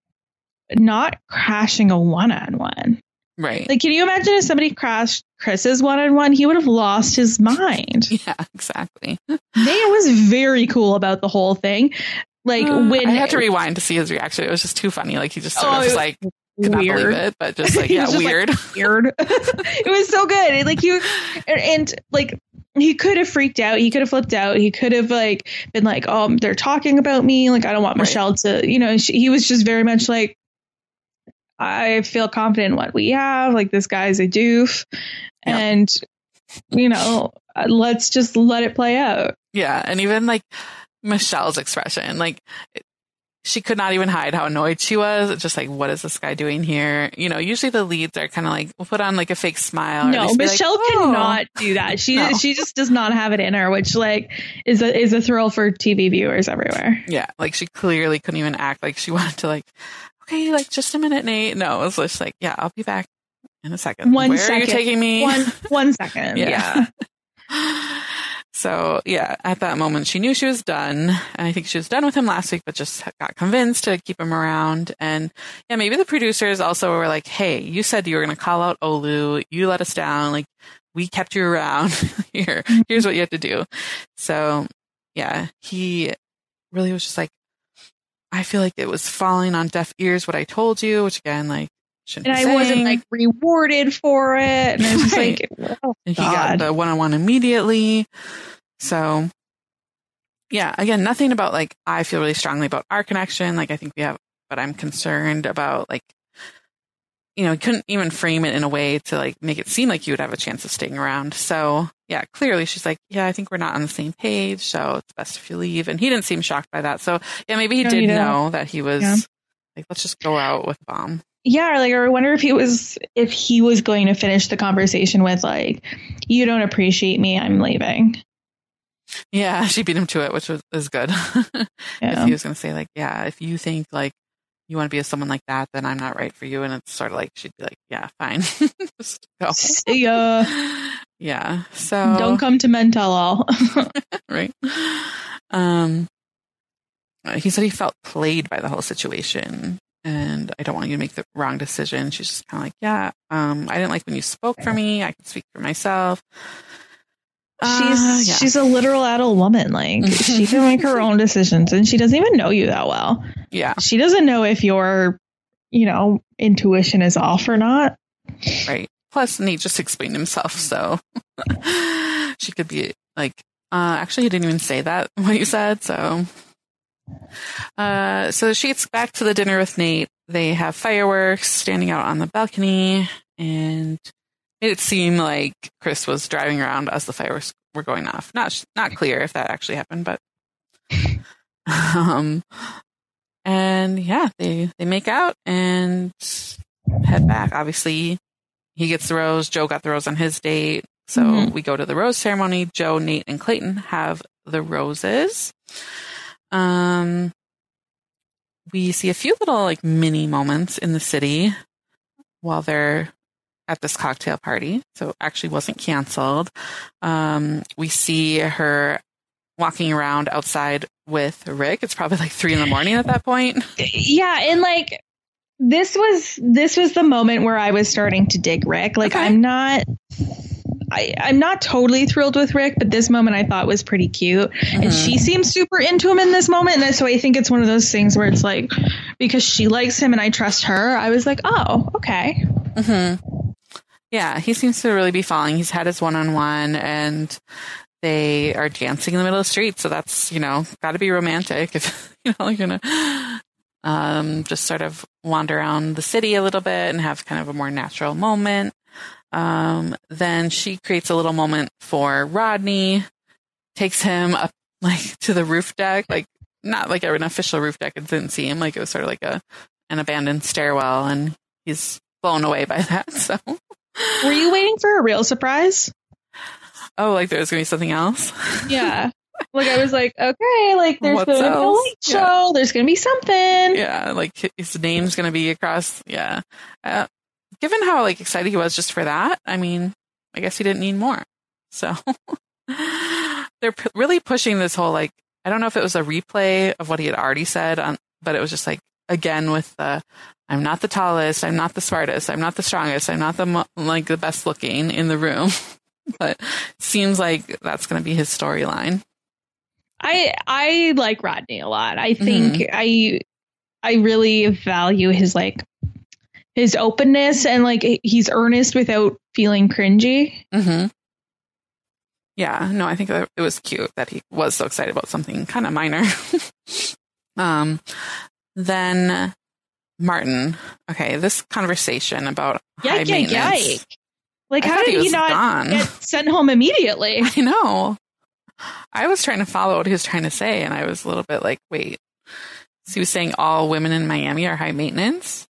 Speaker 3: not crashing a one-on-one.
Speaker 2: Right.
Speaker 3: Like, can you imagine if somebody crashed Chris's one-on-one? He would have lost his mind.
Speaker 2: Yeah, exactly.
Speaker 3: Nate was very cool about the whole thing. Like, when
Speaker 2: I had to rewind to see his reaction. It was just too funny. Like, he just sort of was like, could not believe it, but just like, yeah, weird.
Speaker 3: Like, weird. It was so good. Like, he could have freaked out. He could have flipped out. He could have like been like, oh, they're talking about me. Like, I don't want Michelle to, he was just very much like, I feel confident in what we have. Like, this guy's a doof. Yep. And, let's just let it play out.
Speaker 2: Yeah. And even like Michelle's expression, like she could not even hide how annoyed she was. It's just like, what is this guy doing here? Usually the leads are kind of like, we'll put on like a fake smile.
Speaker 3: No, Michelle cannot do that. She just does not have it in her, which like is a thrill for TV viewers everywhere.
Speaker 2: Yeah. Like she clearly couldn't even act like she wanted to like, okay, like just a minute, Nate. No, it was just like, yeah, I'll be back in a second. Where are you taking me?
Speaker 3: 1 second. Yeah.
Speaker 2: So yeah, at that moment, she knew she was done. And I think she was done with him last week, but just got convinced to keep him around. And yeah, maybe the producers also were like, hey, you said you were going to call out Olu. You let us down. Like, we kept you around. Here's what you have to do. So yeah, he really was just like, I feel like it was falling on deaf ears what I told you, which again, like, shouldn't be saying.
Speaker 3: And I wasn't like rewarded for it. And I was just like, oh,
Speaker 2: and he got the one-on-one immediately. So yeah, again, nothing about like, I feel really strongly about our connection. Like, I think we have, but I'm concerned about like, he couldn't even frame it in a way to like make it seem like you would have a chance of staying around. So yeah, clearly she's like, yeah, I think we're not on the same page. So it's best if you leave. And he didn't seem shocked by that. So yeah, maybe he did know that he was like, let's just go out with a bomb.
Speaker 3: Yeah, like, I wonder if he was going to finish the conversation with like, you don't appreciate me, I'm leaving.
Speaker 2: Yeah, she beat him to it, which is good. If he was going to say like, yeah, if you think like you want to be with someone like that, then I'm not right for you. And it's sort of like, she'd be like, yeah, fine. Just go.
Speaker 3: See ya.
Speaker 2: Yeah. So
Speaker 3: don't come to Men Tell All.
Speaker 2: Right. He said he felt played by the whole situation. And I don't want you to make the wrong decision. She's just kind of like, yeah, I didn't like when you spoke for me. I can speak for myself.
Speaker 3: She's a literal adult woman. Like, she can make her own decisions, and she doesn't even know you that well.
Speaker 2: Yeah.
Speaker 3: She doesn't know if your, intuition is off or not.
Speaker 2: Right. Plus, Nate just explained himself, so she could be like, actually, he didn't even say that, what you said, so. So she gets back to the dinner with Nate. They have fireworks standing out on the balcony, and made it seem like Chris was driving around as the fireworks were going off. Not clear if that actually happened, but and yeah, they make out and head back. Obviously, he gets the rose. Joe got the rose on his date, so we go to the rose ceremony. Joe, Nate, and Clayton have the roses. We see a few little like mini moments in the city while they're at this cocktail party. So it actually wasn't canceled. We see her walking around outside with Rick. It's probably like 3 a.m. at that point.
Speaker 3: Yeah. And like, this was the moment where I was starting to dig Rick. Like, okay. I'm not totally thrilled with Rick, but this moment I thought was pretty cute. And she seems super into him in this moment. And so I think it's one of those things where it's like, because she likes him and I trust her, I was like, oh, okay.
Speaker 2: Yeah, he seems to really be falling. He's had his one-on-one and they are dancing in the middle of the street. So that's, got to be romantic if, you're going to just sort of wander around the city a little bit and have kind of a more natural moment. Then she creates a little moment for Rodney, takes him up like to the roof deck, like not like an official roof deck. It didn't see him, like it was sort of like an abandoned stairwell, and he's blown away by that. So,
Speaker 3: were you waiting for a real surprise?
Speaker 2: Oh, like there was gonna be something else?
Speaker 3: Yeah. Like I was like, okay, like there's gonna be a light show, there's gonna be something.
Speaker 2: Yeah, like his name's gonna be across. Yeah. Given how like excited he was just for that, I mean, I guess he didn't need more. So they're really pushing this whole like, I don't know if it was a replay of what he had already said, but it was just like, again with the, I'm not the tallest, I'm not the smartest, I'm not the strongest, I'm not the best looking in the room. But it seems like that's going to be his storyline.
Speaker 3: I like Rodney a lot. I think I really value his like his openness and like he's earnest without feeling cringy.
Speaker 2: Yeah, no, I think that it was cute that he was so excited about something kind of minor. Then Martin. Okay, this conversation about high maintenance.
Speaker 3: Like, how did he not get sent home immediately?
Speaker 2: I know. I was trying to follow what he was trying to say, and I was a little bit like, wait. So he was saying all women in Miami are high maintenance?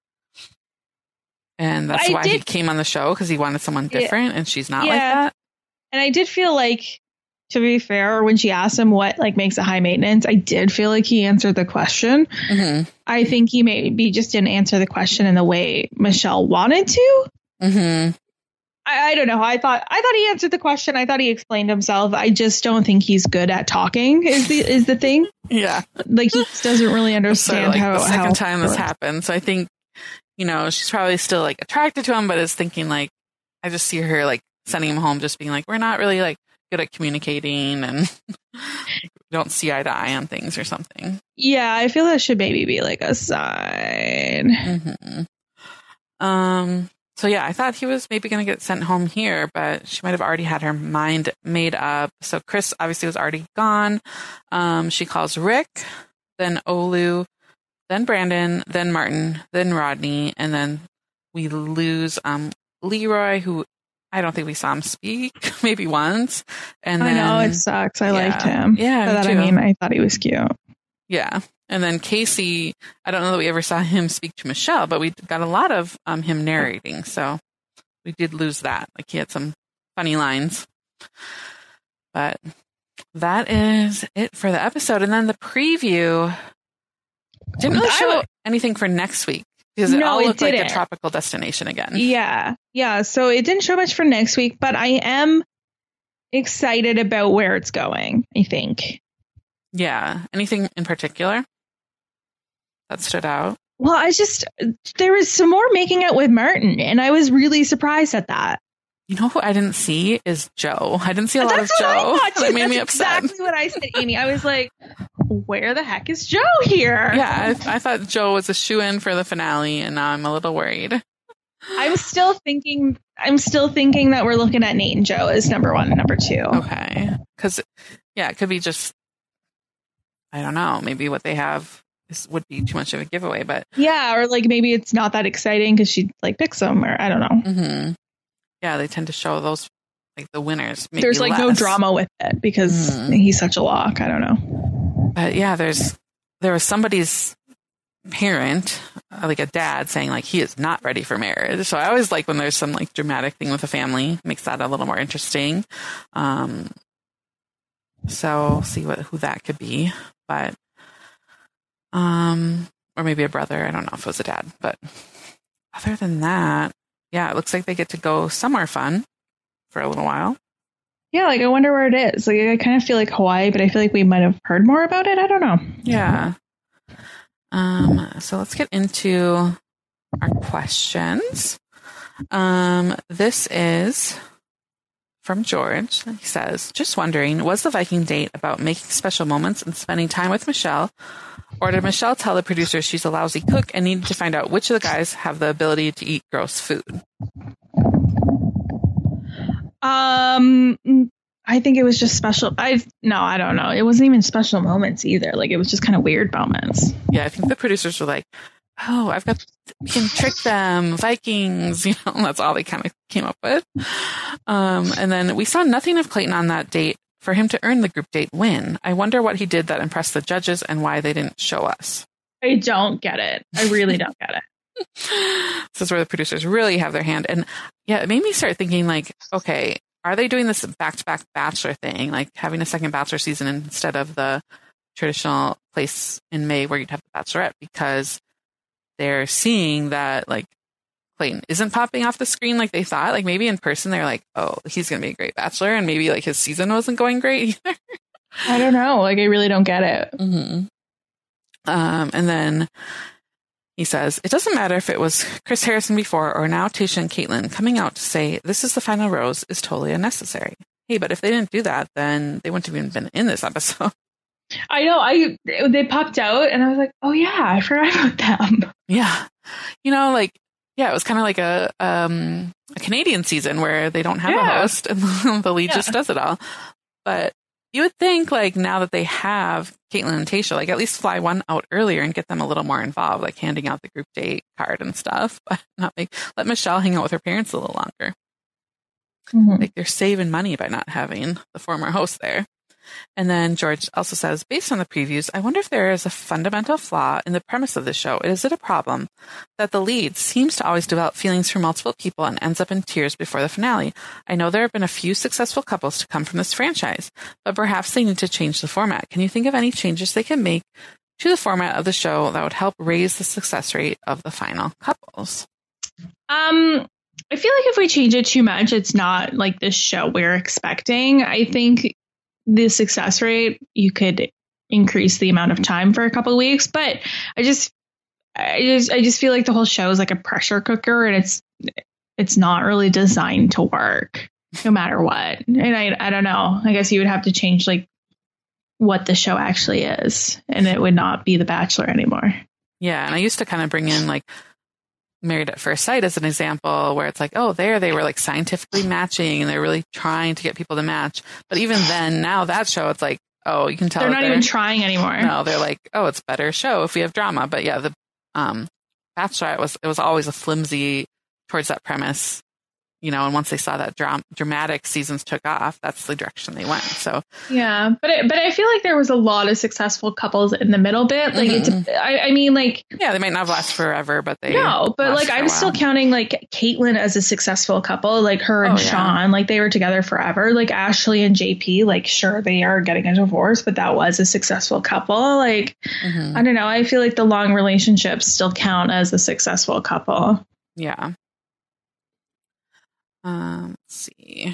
Speaker 2: And that's why he came on the show, because he wanted someone different, and she's not like that?
Speaker 3: And I did feel like, to be fair, when she asked him what like makes a high maintenance, I did feel like he answered the question. I think he maybe just didn't answer the question in the way Michelle wanted to. I don't know. I thought he answered the question. I thought he explained himself. I just don't think he's good at talking is the thing.
Speaker 2: Yeah.
Speaker 3: Like he just doesn't really understand
Speaker 2: how the second time this happened. So I think, she's probably still like attracted to him, but is thinking like, I just see her like sending him home, just being like, we're not really like good at communicating and don't see eye to eye on things or something.
Speaker 3: Yeah. I feel that should maybe be like a sign.
Speaker 2: So yeah, I thought he was maybe going to get sent home here, but she might have already had her mind made up. So Chris obviously was already gone. She calls Rick, then Olu, then Brandon, then Martin, then Rodney, and then we lose Leroy, who I don't think we saw him speak, maybe once. And then,
Speaker 3: I know, it sucks. I liked him.
Speaker 2: Yeah,
Speaker 3: I thought he was cute.
Speaker 2: Yeah. And then Casey, I don't know that we ever saw him speak to Michelle, but we got a lot of him narrating. So we did lose that. Like he had some funny lines. But that is it for the episode. And then the preview didn't really show anything for next week because it all looked like a tropical destination again.
Speaker 3: Yeah. Yeah. So it didn't show much for next week, but I am excited about where it's going, I think.
Speaker 2: Yeah. Anything in particular that stood out?
Speaker 3: Well, there was some more making out with Martin, and I was really surprised at that.
Speaker 2: You know who I didn't see is Joe. I didn't see a lot of Joe. That made me upset.
Speaker 3: Exactly what I said, Amy. I was like, where the heck is Joe here?
Speaker 2: Yeah, I thought Joe was a shoo-in for the finale, and now I'm a little worried.
Speaker 3: I'm still thinking that we're looking at Nate and Joe as number 1 and number 2.
Speaker 2: Okay. Because, yeah, it could be just, I don't know, maybe what they have would be too much of a giveaway, but.
Speaker 3: Yeah, or like maybe it's not that exciting because she like picks them, or I don't know.
Speaker 2: Mm-hmm. Yeah, they tend to show those, like the winners.
Speaker 3: There's like no drama with it because he's such a lock. I don't know.
Speaker 2: But yeah, there was somebody's parent, like a dad, saying like he is not ready for marriage. So I always like when there's some like dramatic thing with a family, makes that a little more interesting. So see who that could be, but or maybe a brother. I don't know if it was a dad, but other than that, yeah, it looks like they get to go somewhere fun for a little while.
Speaker 3: Yeah, like I wonder where it is. Like I kind of feel like Hawaii, but I feel like we might have heard more about it. I don't know.
Speaker 2: Yeah. So let's get into our questions. This is from George. He says, just wondering, was the Viking date about making special moments and spending time with Michelle? Or did Michelle tell the producer she's a lousy cook and needed to find out which of the guys have the ability to eat gross food?
Speaker 3: I think it was just special. I don't know. It wasn't even special moments either. Like it was just kind of weird moments.
Speaker 2: Yeah, I think the producers were like, oh, we can trick them, Vikings, and that's all they kind of came up with. And then we saw nothing of Clayton on that date for him to earn the group date win. I wonder what he did that impressed the judges and why they didn't show us.
Speaker 3: I don't get it. I really don't get it.
Speaker 2: This is where the producers really have their hand. And yeah, it made me start thinking like, okay, are they doing this back-to-back Bachelor thing, like having a second Bachelor season instead of the traditional place in May where you'd have the Bachelorette, because they're seeing that like Clayton isn't popping off the screen like they thought. Like maybe in person they're like, oh, he's going to be a great Bachelor, and maybe like his season wasn't going great either.
Speaker 3: I don't know. Like I really don't get it.
Speaker 2: Mm-hmm. And then he says, it doesn't matter if it was Chris Harrison before or now Tayshia and Kaitlyn coming out to say this is the final rose is totally unnecessary. Hey, but if they didn't do that, then they wouldn't have even been in this episode.
Speaker 3: I know. They popped out and I was like, oh yeah, I forgot about them.
Speaker 2: Yeah. It was kind of like a Canadian season where they don't have a host and the lead just does it all. But you would think like now that they have Kaitlyn and Tayshia, like at least fly one out earlier and get them a little more involved, like handing out the group date card and stuff, but not let Michelle hang out with her parents a little longer. Mm-hmm. Like they're saving money by not having the former host there. And then George also says, based on the previews, I wonder if there is a fundamental flaw in the premise of the show. Is it a problem that the lead seems to always develop feelings for multiple people and ends up in tears before the finale? I know there have been a few successful couples to come from this franchise, but perhaps they need to change the format. Can you think of any changes they can make to the format of the show that would help raise the success rate of the final couples?
Speaker 3: I feel like if we change it too much, it's not like the show we're expecting. I think the success rate, you could increase the amount of time for a couple of weeks, but I just feel like the whole show is like a pressure cooker, and it's not really designed to work no matter what. And I don't know. I guess you would have to change like what the show actually is, and it would not be The Bachelor anymore.
Speaker 2: Yeah, and I used to kind of bring in like Married at First Sight as an example, where it's like, oh, they were like scientifically matching and they're really trying to get people to match. But even then, now that show, it's like, oh, you can tell
Speaker 3: they're not even trying anymore.
Speaker 2: No, they're like, oh, it's a better show if we have drama. But yeah, the Bachelorette was always a flimsy towards that premise, and once they saw that dramatic seasons took off, that's the direction they went. So
Speaker 3: yeah, but I feel like there was a lot of successful couples in the middle bit. Like I mean, like
Speaker 2: yeah, they might not last forever, but they
Speaker 3: but like I'm still counting like Kaitlyn as a successful couple, like her and Sean, like they were together forever. Like Ashley and JP, like sure they are getting a divorce, but that was a successful couple. Like I don't know, I feel like the long relationships still count as a successful couple.
Speaker 2: Yeah. Let's see.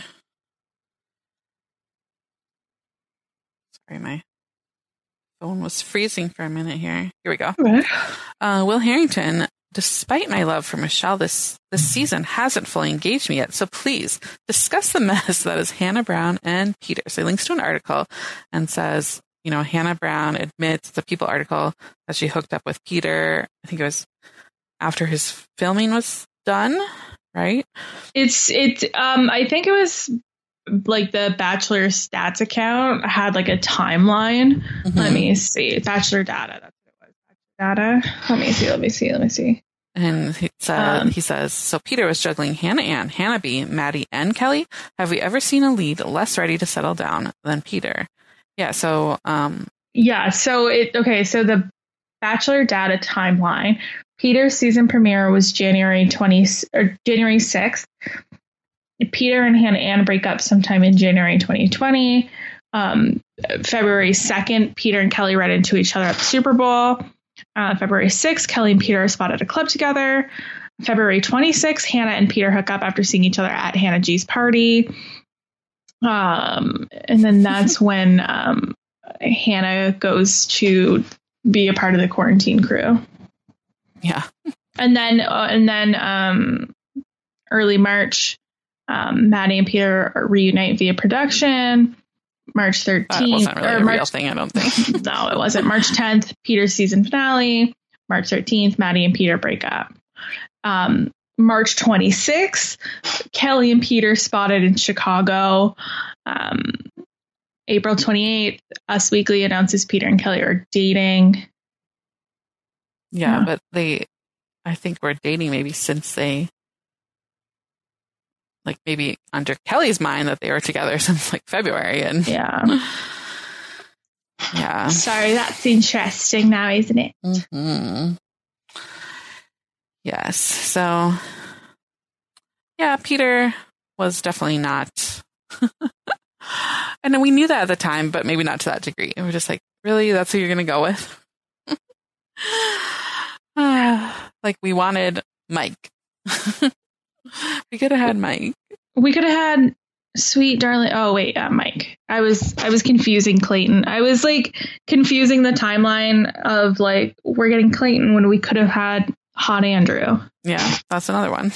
Speaker 2: Sorry, my phone was freezing for a minute here. Here we go. Will Harrington despite my love for Michelle, this season hasn't fully engaged me yet. So please discuss the mess that is Hannah Brown and Peter. So he links to an article and says, Hannah Brown admits the People article that she hooked up with Peter. I think it was after his filming was done, right?
Speaker 3: I think it was like the Bachelor Stats account had like a timeline. Mm-hmm. Let me see. Bachelor Data. That's what it was. Bachelor Data. Let me see.
Speaker 2: And he says, so Peter was juggling Hannah Ann, Hannah B, Maddie, and Kelly. Have we ever seen a lead less ready to settle down than Peter? Yeah. So, so the Bachelor Data timeline, Peter's season premiere was January 6th. Peter and Hannah Ann break up sometime in January 2020. February 2nd, Peter and Kelly ran into each other at the Super Bowl. February 6th, Kelly and Peter are spotted at a club together. February 26th, Hannah and Peter hook up after seeing each other at Hannah G's party. And then that's when Hannah goes to be a part of the quarantine crew. Yeah.
Speaker 3: And then early March, Maddie and Peter reunite via production. March 13th. That
Speaker 2: wasn't really a real thing, I don't think.
Speaker 3: No, it wasn't. March 10th, Peter's season finale. March 13th, Maddie and Peter break up. March 26th, Kelly and Peter spotted in Chicago. April 28th, Us Weekly announces Peter and Kelly are dating.
Speaker 2: Yeah, but I think we're dating maybe since they, like maybe under Kelly's mind that they were together since like February. And
Speaker 3: yeah. Sorry, that's interesting now, isn't it?
Speaker 2: Mm-hmm. Yes. So, yeah, Peter was definitely not. And we knew that at the time, but maybe not to that degree. And we're just like, really? That's who you're going to go with? Like we wanted Mike. We could have had Mike.
Speaker 3: We could have had sweet darling. Oh wait, Mike. I was confusing Clayton. I was like confusing the timeline of like we're getting Clayton when we could have had hot Andrew.
Speaker 2: Yeah, that's another one.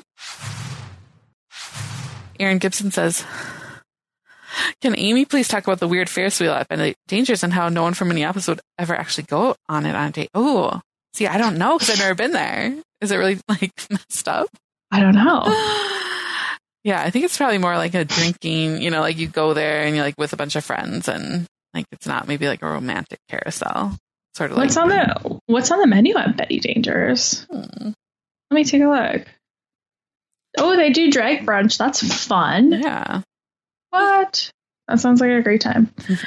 Speaker 2: Aaron Gibson says, can Amy please talk about the weird Ferris wheel at Benedict Dangers and how no one from Minneapolis would ever actually go on it on a date? Oh, see, I don't know because I've never been there. Is it really like messed up?
Speaker 3: I don't know.
Speaker 2: Yeah, I think it's probably more like a drinking, like you go there and you're like with a bunch of friends and like it's not maybe like a romantic carousel. Sort of
Speaker 3: what's on the menu at Betty Dangers? Let me take a look. Oh, they do drag brunch. That's fun.
Speaker 2: Yeah.
Speaker 3: What? That sounds like a great time.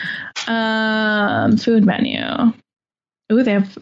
Speaker 3: Food menu. Oh, they have.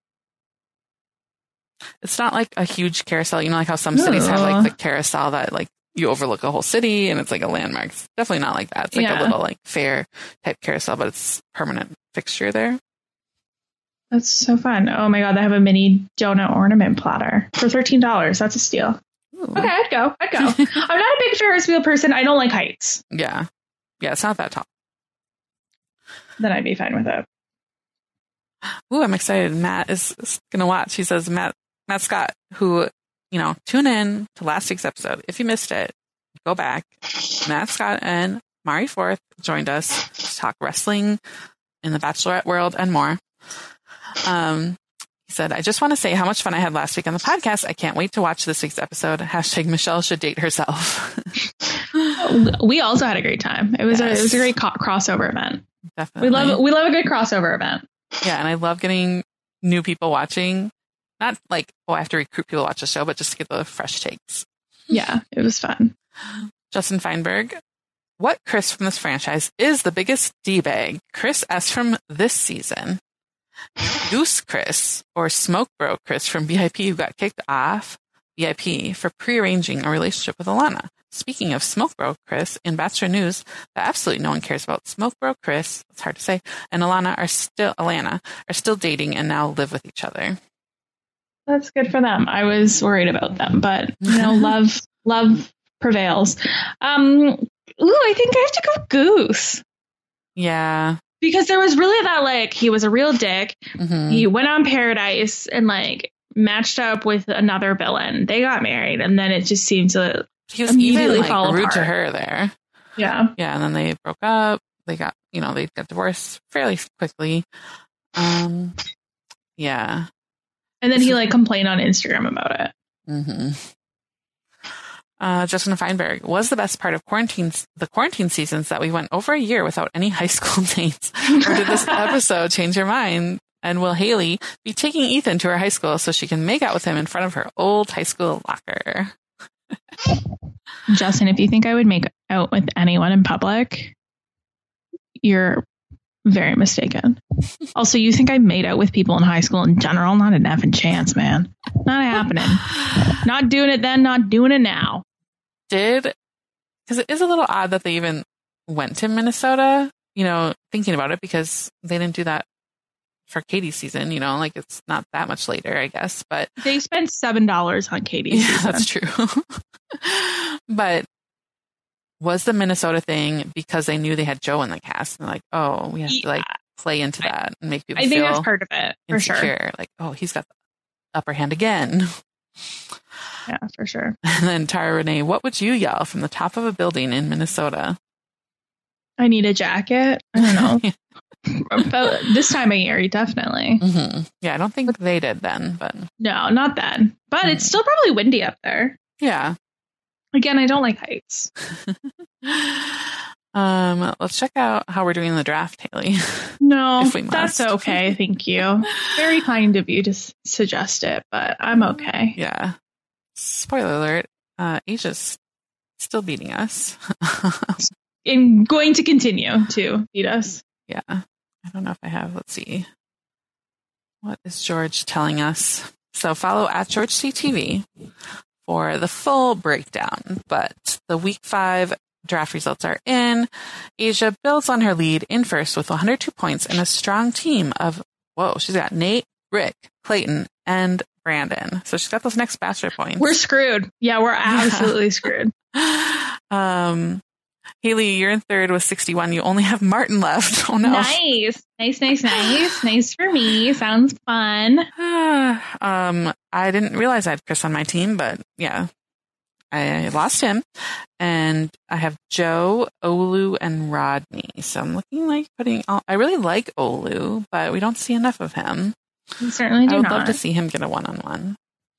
Speaker 2: It's not like a huge carousel. Like how some cities have like the carousel that like you overlook a whole city and it's like a landmark. It's definitely not like that. It's like a little like fair type carousel, but it's permanent fixture there.
Speaker 3: That's so fun. Oh my God. They have a mini donut ornament platter for $13. That's a steal. Ooh. Okay, I'd go. I'm not a big Ferris wheel person. I don't like heights.
Speaker 2: Yeah. Yeah, it's not that tall.
Speaker 3: Then I'd be fine with it.
Speaker 2: Ooh, I'm excited. Matt is going to watch. He says, Matt Scott, who, tune in to last week's episode. If you missed it, go back. Matt Scott and Mari Forth joined us to talk wrestling in the Bachelorette world and more. He said, I just want to say how much fun I had last week on the podcast. I can't wait to watch this week's episode. # Michelle should date herself.
Speaker 3: We also had a great time. It was a great crossover event.
Speaker 2: Definitely.
Speaker 3: We love a good crossover event.
Speaker 2: Yeah. And I love getting new people watching. Not like, I have to recruit people to watch the show, but just to get the fresh takes.
Speaker 3: Yeah, it was fun.
Speaker 2: Justin Feinberg. What Chris from this franchise is the biggest D-bag? Chris S. from this season. Goose Chris or Smoke Bro Chris from VIP who got kicked off VIP for prearranging a relationship with Alana. Speaking of Smoke Bro Chris, in Bachelor news that absolutely no one cares about, Smoke Bro Chris, it's hard to say, and Alana are still dating and now live with each other.
Speaker 3: That's good for them. I was worried about them, but love prevails. I think I have to go Goose.
Speaker 2: Yeah.
Speaker 3: Because there was really that, like, he was a real dick.
Speaker 2: Mm-hmm.
Speaker 3: He went on Paradise and, like, matched up with another villain. They got married, and then it just seemed to
Speaker 2: He was
Speaker 3: immediately
Speaker 2: even
Speaker 3: fall
Speaker 2: rude
Speaker 3: apart.
Speaker 2: to her there.
Speaker 3: Yeah.
Speaker 2: Yeah, and then they broke up. They got divorced fairly quickly. Yeah.
Speaker 3: And then he complained on Instagram about it.
Speaker 2: Mm-hmm. Justin Feinberg, was the best part of the quarantine seasons that we went over a year without any high school dates? Or did this episode change your mind? And will Haley be taking Ethan to her high school so she can make out with him in front of her old high school locker?
Speaker 3: Justin, if you think I would make out with anyone in public, you're very mistaken. Also, you think I made out with people in high school in general? Not an effing chance, man. Not happening. Not doing it then, not doing it now.
Speaker 2: Because it is a little odd that they even went to Minnesota, thinking about it, because they didn't do that for Katie's season, it's not that much later, I guess, but
Speaker 3: they spent $7 on Katie's season.
Speaker 2: That's true. But was the Minnesota thing because they knew they had Joe in the cast, and they're like, oh, we have to play into that and make people
Speaker 3: I think
Speaker 2: feel
Speaker 3: that's part of it, for
Speaker 2: insecure.
Speaker 3: sure.
Speaker 2: Like, oh, he's got the upper hand again.
Speaker 3: Yeah, for sure.
Speaker 2: And then Tara Renee, what would you yell from the top of a building in Minnesota?
Speaker 3: I need a jacket. I don't know. About this time of year, definitely.
Speaker 2: Mm-hmm. Yeah, I don't think they did then, but
Speaker 3: no, not then. But it's still probably windy up there.
Speaker 2: Yeah.
Speaker 3: Again, I don't like heights.
Speaker 2: Let's check out how we're doing in the draft, Haley.
Speaker 3: No,
Speaker 2: if we must.
Speaker 3: That's okay. Thank you. Very kind of you to suggest it, but I'm okay.
Speaker 2: Yeah. Spoiler alert. Asia's still beating us.
Speaker 3: And going to continue to beat us.
Speaker 2: Yeah. I don't know if I have. Let's see. What is George telling us? So follow at GeorgeCTV for the full breakdown. But the week 5 draft results are in. Asia builds on her lead in first with 102 points and a strong team of, she's got Nate, Rick, Clayton, and Brandon. So she's got those next Bachelor points.
Speaker 3: We're screwed. Yeah, we're absolutely screwed.
Speaker 2: Haley, you're in third with 61. You only have Martin left. Oh, no.
Speaker 3: Nice. Nice for me. Sounds fun.
Speaker 2: I didn't realize I had Chris on my team, but yeah, I lost him. And I have Joe, Olu, and Rodney. So I'm looking I really like Olu, but we don't see enough of him.
Speaker 3: We certainly do
Speaker 2: I would
Speaker 3: not.
Speaker 2: love to see him get a one-on-one.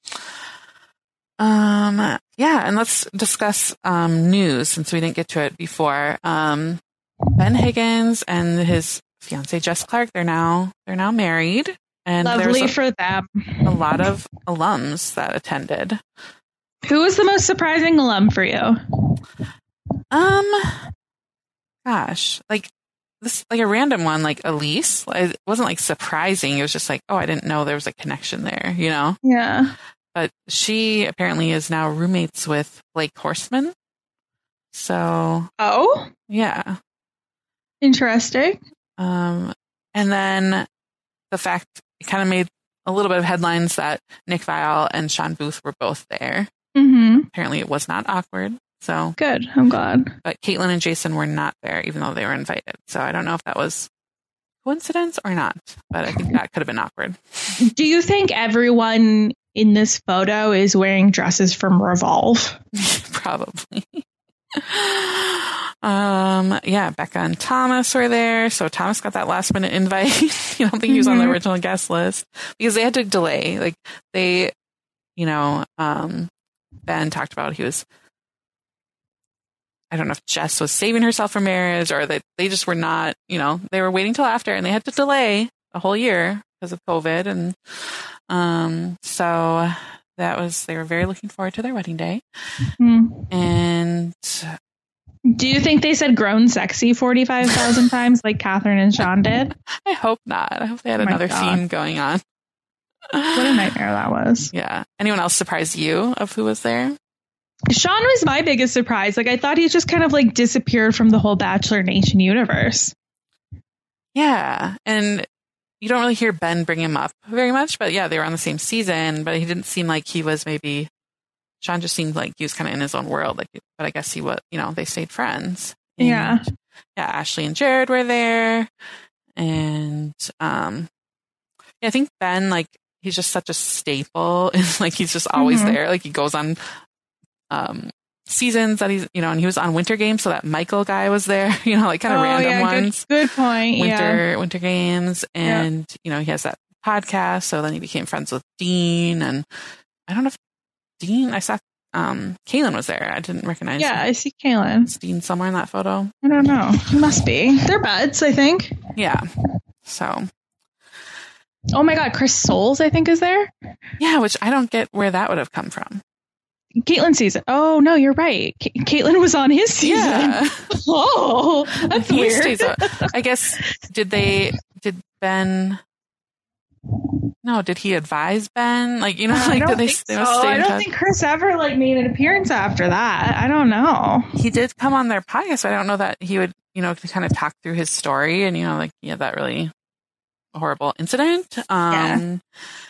Speaker 2: Yeah, and let's discuss news since we didn't get to it before. Ben Higgins and his fiancée Jess Clark, they're now married, and
Speaker 3: lovely for them.
Speaker 2: A lot of alums that attended.
Speaker 3: Who was the most surprising alum for you?
Speaker 2: Gosh, a random one, like Elise. It wasn't surprising. It was just I didn't know there was a connection there,
Speaker 3: Yeah.
Speaker 2: But she apparently is now roommates with Blake Horstman. So.
Speaker 3: Oh?
Speaker 2: Yeah.
Speaker 3: Interesting.
Speaker 2: And then the fact it kind of made a little bit of headlines that Nick Viall and Sean Booth were both there.
Speaker 3: Mm-hmm.
Speaker 2: Apparently it was not awkward. So.
Speaker 3: Good. I'm glad.
Speaker 2: But Caitlin and Jason were not there, even though they were invited. So I don't know if that was coincidence or not, but I think that could have been awkward.
Speaker 3: Do you think everyone in this photo is wearing dresses from Revolve?
Speaker 2: Probably. Yeah, Becca and Thomas were there. So Thomas got that last minute invite. I don't think he was on the original guest list because they had to delay. Ben talked about I don't know if Jess was saving herself for marriage or that they just were not, they were waiting till after and they had to delay a whole year because of COVID. And so they were very looking forward to their wedding day.
Speaker 3: Mm.
Speaker 2: And
Speaker 3: do you think they said grown sexy 45,000 times like Catherine and Sean did?
Speaker 2: I hope not. I hope they had another theme going on.
Speaker 3: What a nightmare that was.
Speaker 2: Yeah. Anyone else surprise you of who was there?
Speaker 3: Sean was my biggest surprise. I thought he just kind of disappeared from the whole Bachelor Nation universe.
Speaker 2: Yeah. And you don't really hear Ben bring him up very much, but yeah, they were on the same season, but he didn't seem like he was Sean just seemed like he was kind of in his own world. But I guess he was, they stayed friends. And,
Speaker 3: yeah.
Speaker 2: Yeah. Ashley and Jared were there. And, I think Ben, he's just such a staple. Like he's just always there. Like he goes on seasons that he's, and he was on Winter Games, so that Michael guy was there, like kind of random ones.
Speaker 3: Good point.
Speaker 2: Winter Games, and he has that podcast. So then he became friends with Dean, and I don't know if Dean. I saw Kaylin was there. I didn't recognize.
Speaker 3: Yeah, I see Kaylin.
Speaker 2: Is Dean somewhere in that photo?
Speaker 3: I don't know. He must be. They're buds, I think.
Speaker 2: Yeah. So.
Speaker 3: Oh my God, Chris Soules, I think, is there.
Speaker 2: Yeah, which I don't get where that would have come from.
Speaker 3: Caitlin season. Oh no, you're right. Caitlin was on his season. Yeah. Oh, that's weird.
Speaker 2: I guess did Ben? No, did he advise Ben? Like,
Speaker 3: I don't think so. I don't think Chris ever made an appearance after that. I don't know.
Speaker 2: He did come on their podcast, but I don't know that he would, kind of talk through his story and that really horrible incident. And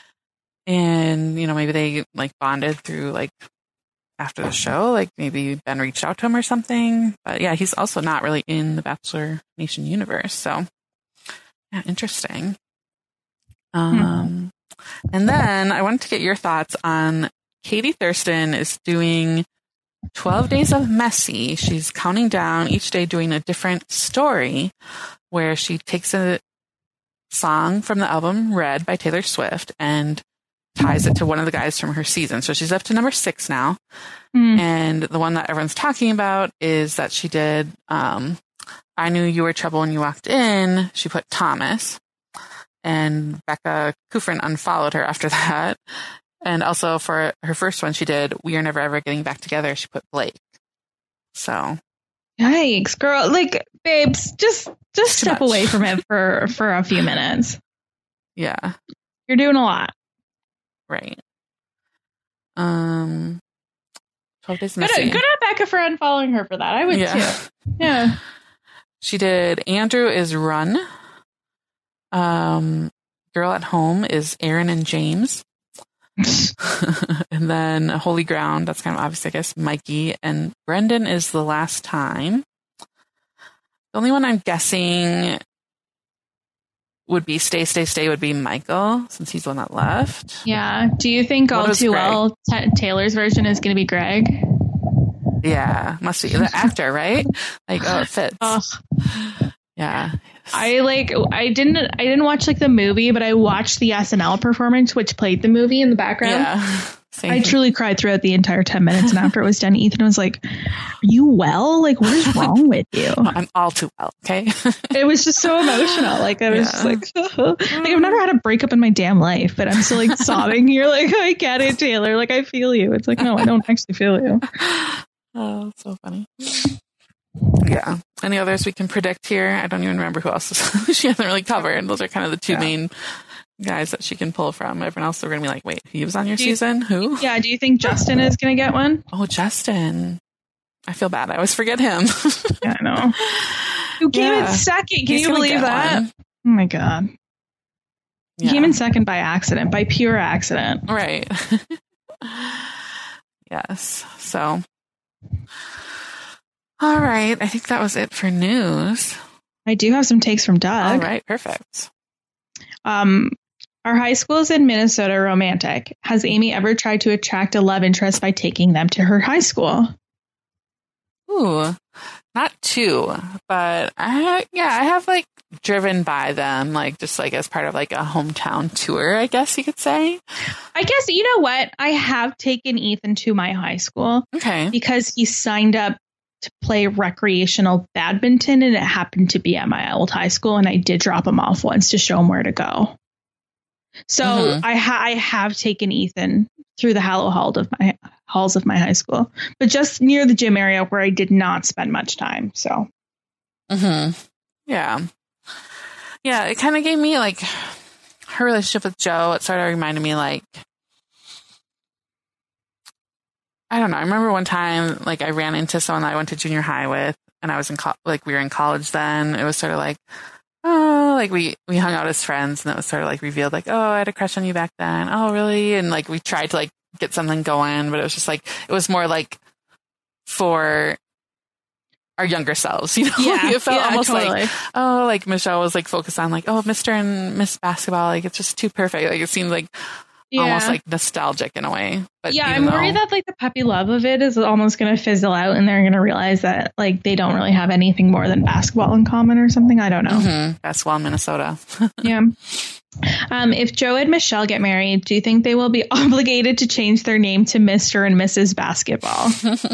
Speaker 2: maybe they bonded through after the show, maybe Ben reached out to him or something. But yeah, he's also not really in the Bachelor Nation universe. So yeah, interesting. And then I wanted to get your thoughts on Katie Thurston is doing 12 Days of Messy. She's counting down each day, doing a different story where she takes a song from the album Red by Taylor Swift and ties it to one of the guys from her season. So she's up to number 6 now. And the one that everyone's talking about is that she did I Knew You Were Trouble When You Walked In. She put Thomas. And Becca Kufrin unfollowed her after that. And also for her first one, she did We Are Never Ever Getting Back Together. She put Blake. So.
Speaker 3: Yikes, girl. Babes, just step away from it for a few minutes.
Speaker 2: Yeah.
Speaker 3: You're doing a lot.
Speaker 2: Right. 12 Days Messy.
Speaker 3: Good on Becca for unfollowing her for that. I would too. Yeah.
Speaker 2: She did Andrew is Run. Girl at Home is Aaron and James. And then Holy Ground, that's kind of obvious, I guess, Mikey. And Brendan is The Last Time. The only one I'm guessing would be Stay would be Michael, since he's the one that left.
Speaker 3: Yeah. Do you think All Too Well Taylor's version is going to be Greg?
Speaker 2: Yeah, must be. The actor, right? It fits. Yeah.
Speaker 3: I didn't watch the movie, but I watched the SNL performance, which played the movie in the background.
Speaker 2: Yeah.
Speaker 3: I truly cried throughout the entire 10 minutes. And after it was done, Ethan was like, "Are you well? What is wrong with you?"
Speaker 2: I'm all too well. Okay.
Speaker 3: It was just so emotional. I was just I've never had a breakup in my damn life, but I'm still sobbing. You're like, "I get it, Taylor. I feel you." It's no, I don't actually feel you.
Speaker 2: Oh, that's so funny. Yeah. Any others we can predict here? I don't even remember who else she hasn't really covered. Those are kind of the two main guys that she can pull from. Everyone else, they're going to be like, wait, he was on your season? Who?
Speaker 3: Yeah. Do you think Justin is going to get one?
Speaker 2: Oh, Justin. I feel bad. I always forget him.
Speaker 3: Yeah, I know. Who came in second? Can you believe that? One. Oh my God. He came in second by accident, by pure accident.
Speaker 2: Right. Yes. So. All right. I think that was it for news.
Speaker 3: I do have some takes from Doug.
Speaker 2: All right. Perfect.
Speaker 3: Our high school is in Minnesota romantic. Has Amy ever tried to attract a love interest by taking them to her high school?
Speaker 2: Ooh, not two, but I have driven by them, as part of a hometown tour, I guess you could say.
Speaker 3: I guess, you know what? I have taken Ethan to my high school.
Speaker 2: Okay.
Speaker 3: Because he signed up to play recreational badminton, and it happened to be at my old high school, and I did drop him off once to show him where to go. So I have taken Ethan through the hallowed halls of my high school, but just near the gym area where I did not spend much time. So,
Speaker 2: yeah, it kind of gave me her relationship with Joe. It sort of reminded me I don't know. I remember one time I ran into someone that I went to junior high with, and I was in we were in college then. It was sort of we hung out as friends, and it was sort of revealed oh, I had a crush on you back then. Oh, really? And we tried to get something going, but it was just it was more for our younger selves, you know?
Speaker 3: Yeah,
Speaker 2: It felt almost
Speaker 3: totally.
Speaker 2: like, oh, like Michelle was like focused on like, oh, Mr. and Miss Basketball, like it's just too perfect. Like it seemed like almost like nostalgic in a way. But
Speaker 3: yeah, I'm worried that like the puppy love of it is almost going to fizzle out, and they're going to realize that like they don't really have anything more than basketball in common or something. I don't know.
Speaker 2: Basketball in Minnesota.
Speaker 3: Yeah. If Joe and Michelle get married, do you think they will be obligated to change their name to Mr. and Mrs. Basketball?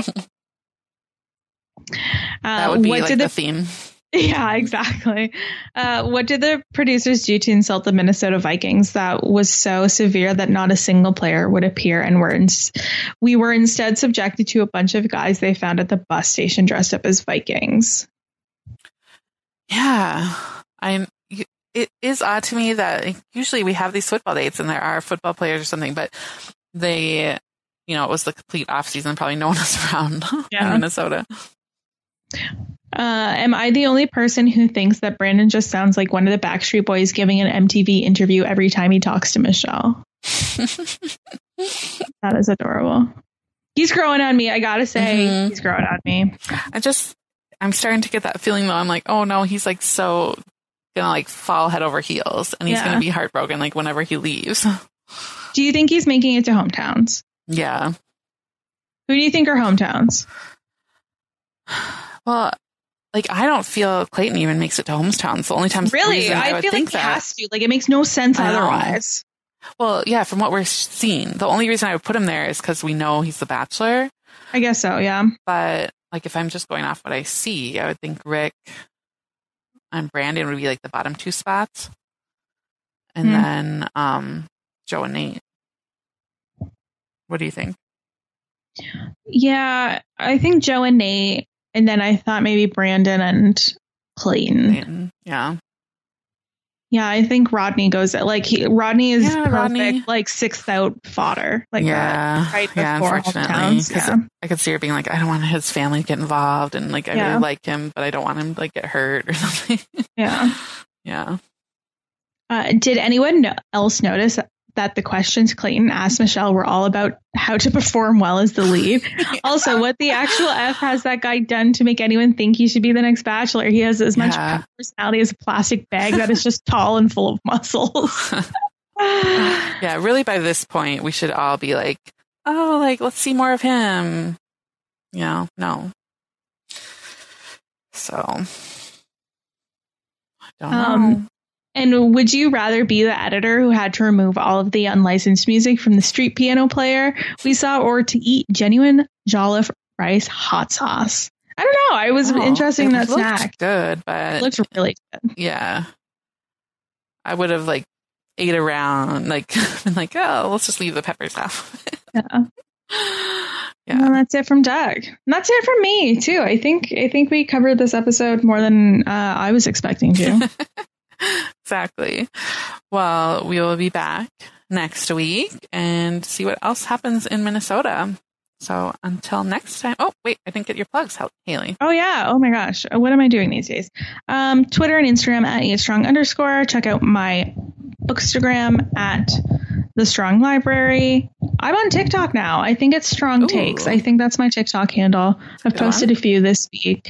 Speaker 2: That would be like the theme.
Speaker 3: Yeah, exactly. What did the producers do to insult the Minnesota Vikings that was so severe that not a single player would appear, and we were instead subjected to a bunch of guys they found at the bus station dressed up as Vikings?
Speaker 2: Yeah. It is odd to me that usually we have these football dates and there are football players or something, but they, you know, it was the complete off season. Probably no one was around in Minnesota.
Speaker 3: Am I the only person who thinks that Brandon just sounds like one of the Backstreet Boys giving an MTV interview every time he talks to Michelle? That is adorable. He's growing on me. I gotta say, he's growing on me.
Speaker 2: I'm starting to get that feeling though. I'm like, oh no, he's like so gonna like fall head over heels, and he's gonna be heartbroken like whenever he leaves.
Speaker 3: Do you think he's making it to hometowns?
Speaker 2: Yeah.
Speaker 3: Who do you think are hometowns?
Speaker 2: Well, like I don't feel Clayton even makes it to hometowns. The only time
Speaker 3: really, I feel like he has to. Like it makes no sense otherwise.
Speaker 2: Well, yeah, from what we're seeing, the only reason I would put him there is because we know he's the Bachelor.
Speaker 3: I guess so, yeah.
Speaker 2: But like if I'm just going off what I see, I would think Rick and Brandon would be like the bottom two spots. And then Joe and Nate. What do you think?
Speaker 3: Yeah, I think Joe and Nate, and then I thought maybe Brandon and Clayton.
Speaker 2: Yeah.
Speaker 3: Yeah, I think Rodney goes like Rodney is perfect, like sixth out fodder. Like that, right before
Speaker 2: unfortunately. I could see her being like, I don't want his family to get involved, and like I really like him, but I don't want him to like get hurt or something.
Speaker 3: Yeah.
Speaker 2: Yeah.
Speaker 3: Did anyone else notice that the questions Clayton asked Michelle were all about how to perform well as the lead? Also, what the actual F has that guy done to make anyone think he should be the next Bachelor? He has as much personality as a plastic bag that is just tall and full of muscles.
Speaker 2: Yeah, really by this point, we should all be like, oh, like, let's see more of him. Yeah, no. So, I don't know.
Speaker 3: And would you rather be the editor who had to remove all of the unlicensed music from the street piano player we saw, or to eat genuine Jollof rice hot sauce? I don't know. I was interested in that snack.
Speaker 2: Good, but
Speaker 3: it looks really good.
Speaker 2: Yeah. I would have like ate around, like been like, oh, let's just leave the peppers off.
Speaker 3: Yeah. Well, that's it from Doug. And that's it from me too. I think we covered this episode more than I was expecting to.
Speaker 2: Exactly. Well, we will be back next week and see what else happens in Minnesota. So until next time. Oh, wait, I didn't get your plugs, Haley.
Speaker 3: Oh, yeah. Oh, my gosh. What am I doing these days? Twitter and Instagram at @strong_. Check out my Bookstagram at The Strong Library. I'm on TikTok now. I think it's Strong Takes. I think that's my TikTok handle. I've posted a few this week.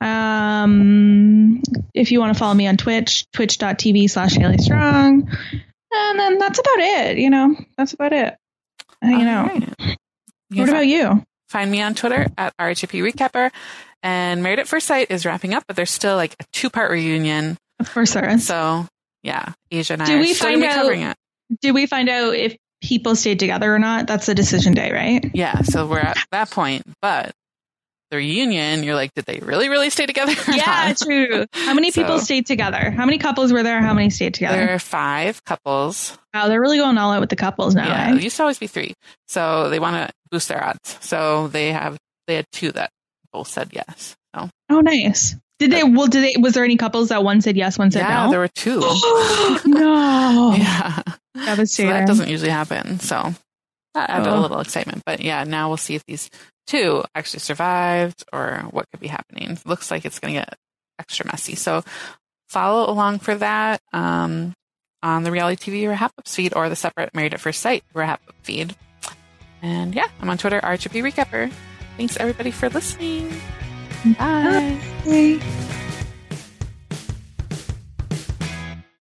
Speaker 3: If you want to follow me on Twitch, twitch.tv/Haley Strong. And then that's about it. That's about it. Hanging out. Right. What about you?
Speaker 2: Find me on Twitter at RHP Recapper. And Married at First Sight is wrapping up, but there's still like a 2-part reunion.
Speaker 3: Of course there is.
Speaker 2: So, yeah, Asia and I are still going to be covering it.
Speaker 3: Did we find out if people stayed together or not? That's the decision day, right?
Speaker 2: Yeah, so we're at that point. But the reunion, you're like, did they really, really stay together?
Speaker 3: Yeah, true. How many people stayed together? How many couples were there? How many stayed together?
Speaker 2: There are 5 couples.
Speaker 3: Wow, they're really going all out with the couples now.
Speaker 2: Yeah, it used to always be 3. So they want to boost their odds. So they had 2 that both said yes. So.
Speaker 3: Oh, nice. Was there any couples that one said yes, one said no?
Speaker 2: Yeah, there were 2.
Speaker 3: No.
Speaker 2: Yeah. So that doesn't usually happen. So that added a little excitement. But yeah, now we'll see if these 2 actually survived or what could be happening. It looks like it's going to get extra messy. So follow along for that on the Reality TV Wrap-Ups feed or the separate Married at First Sight Wrap-Up feed. And yeah, I'm on Twitter, RHP Recapper. Thanks everybody for listening. Bye.
Speaker 3: Bye.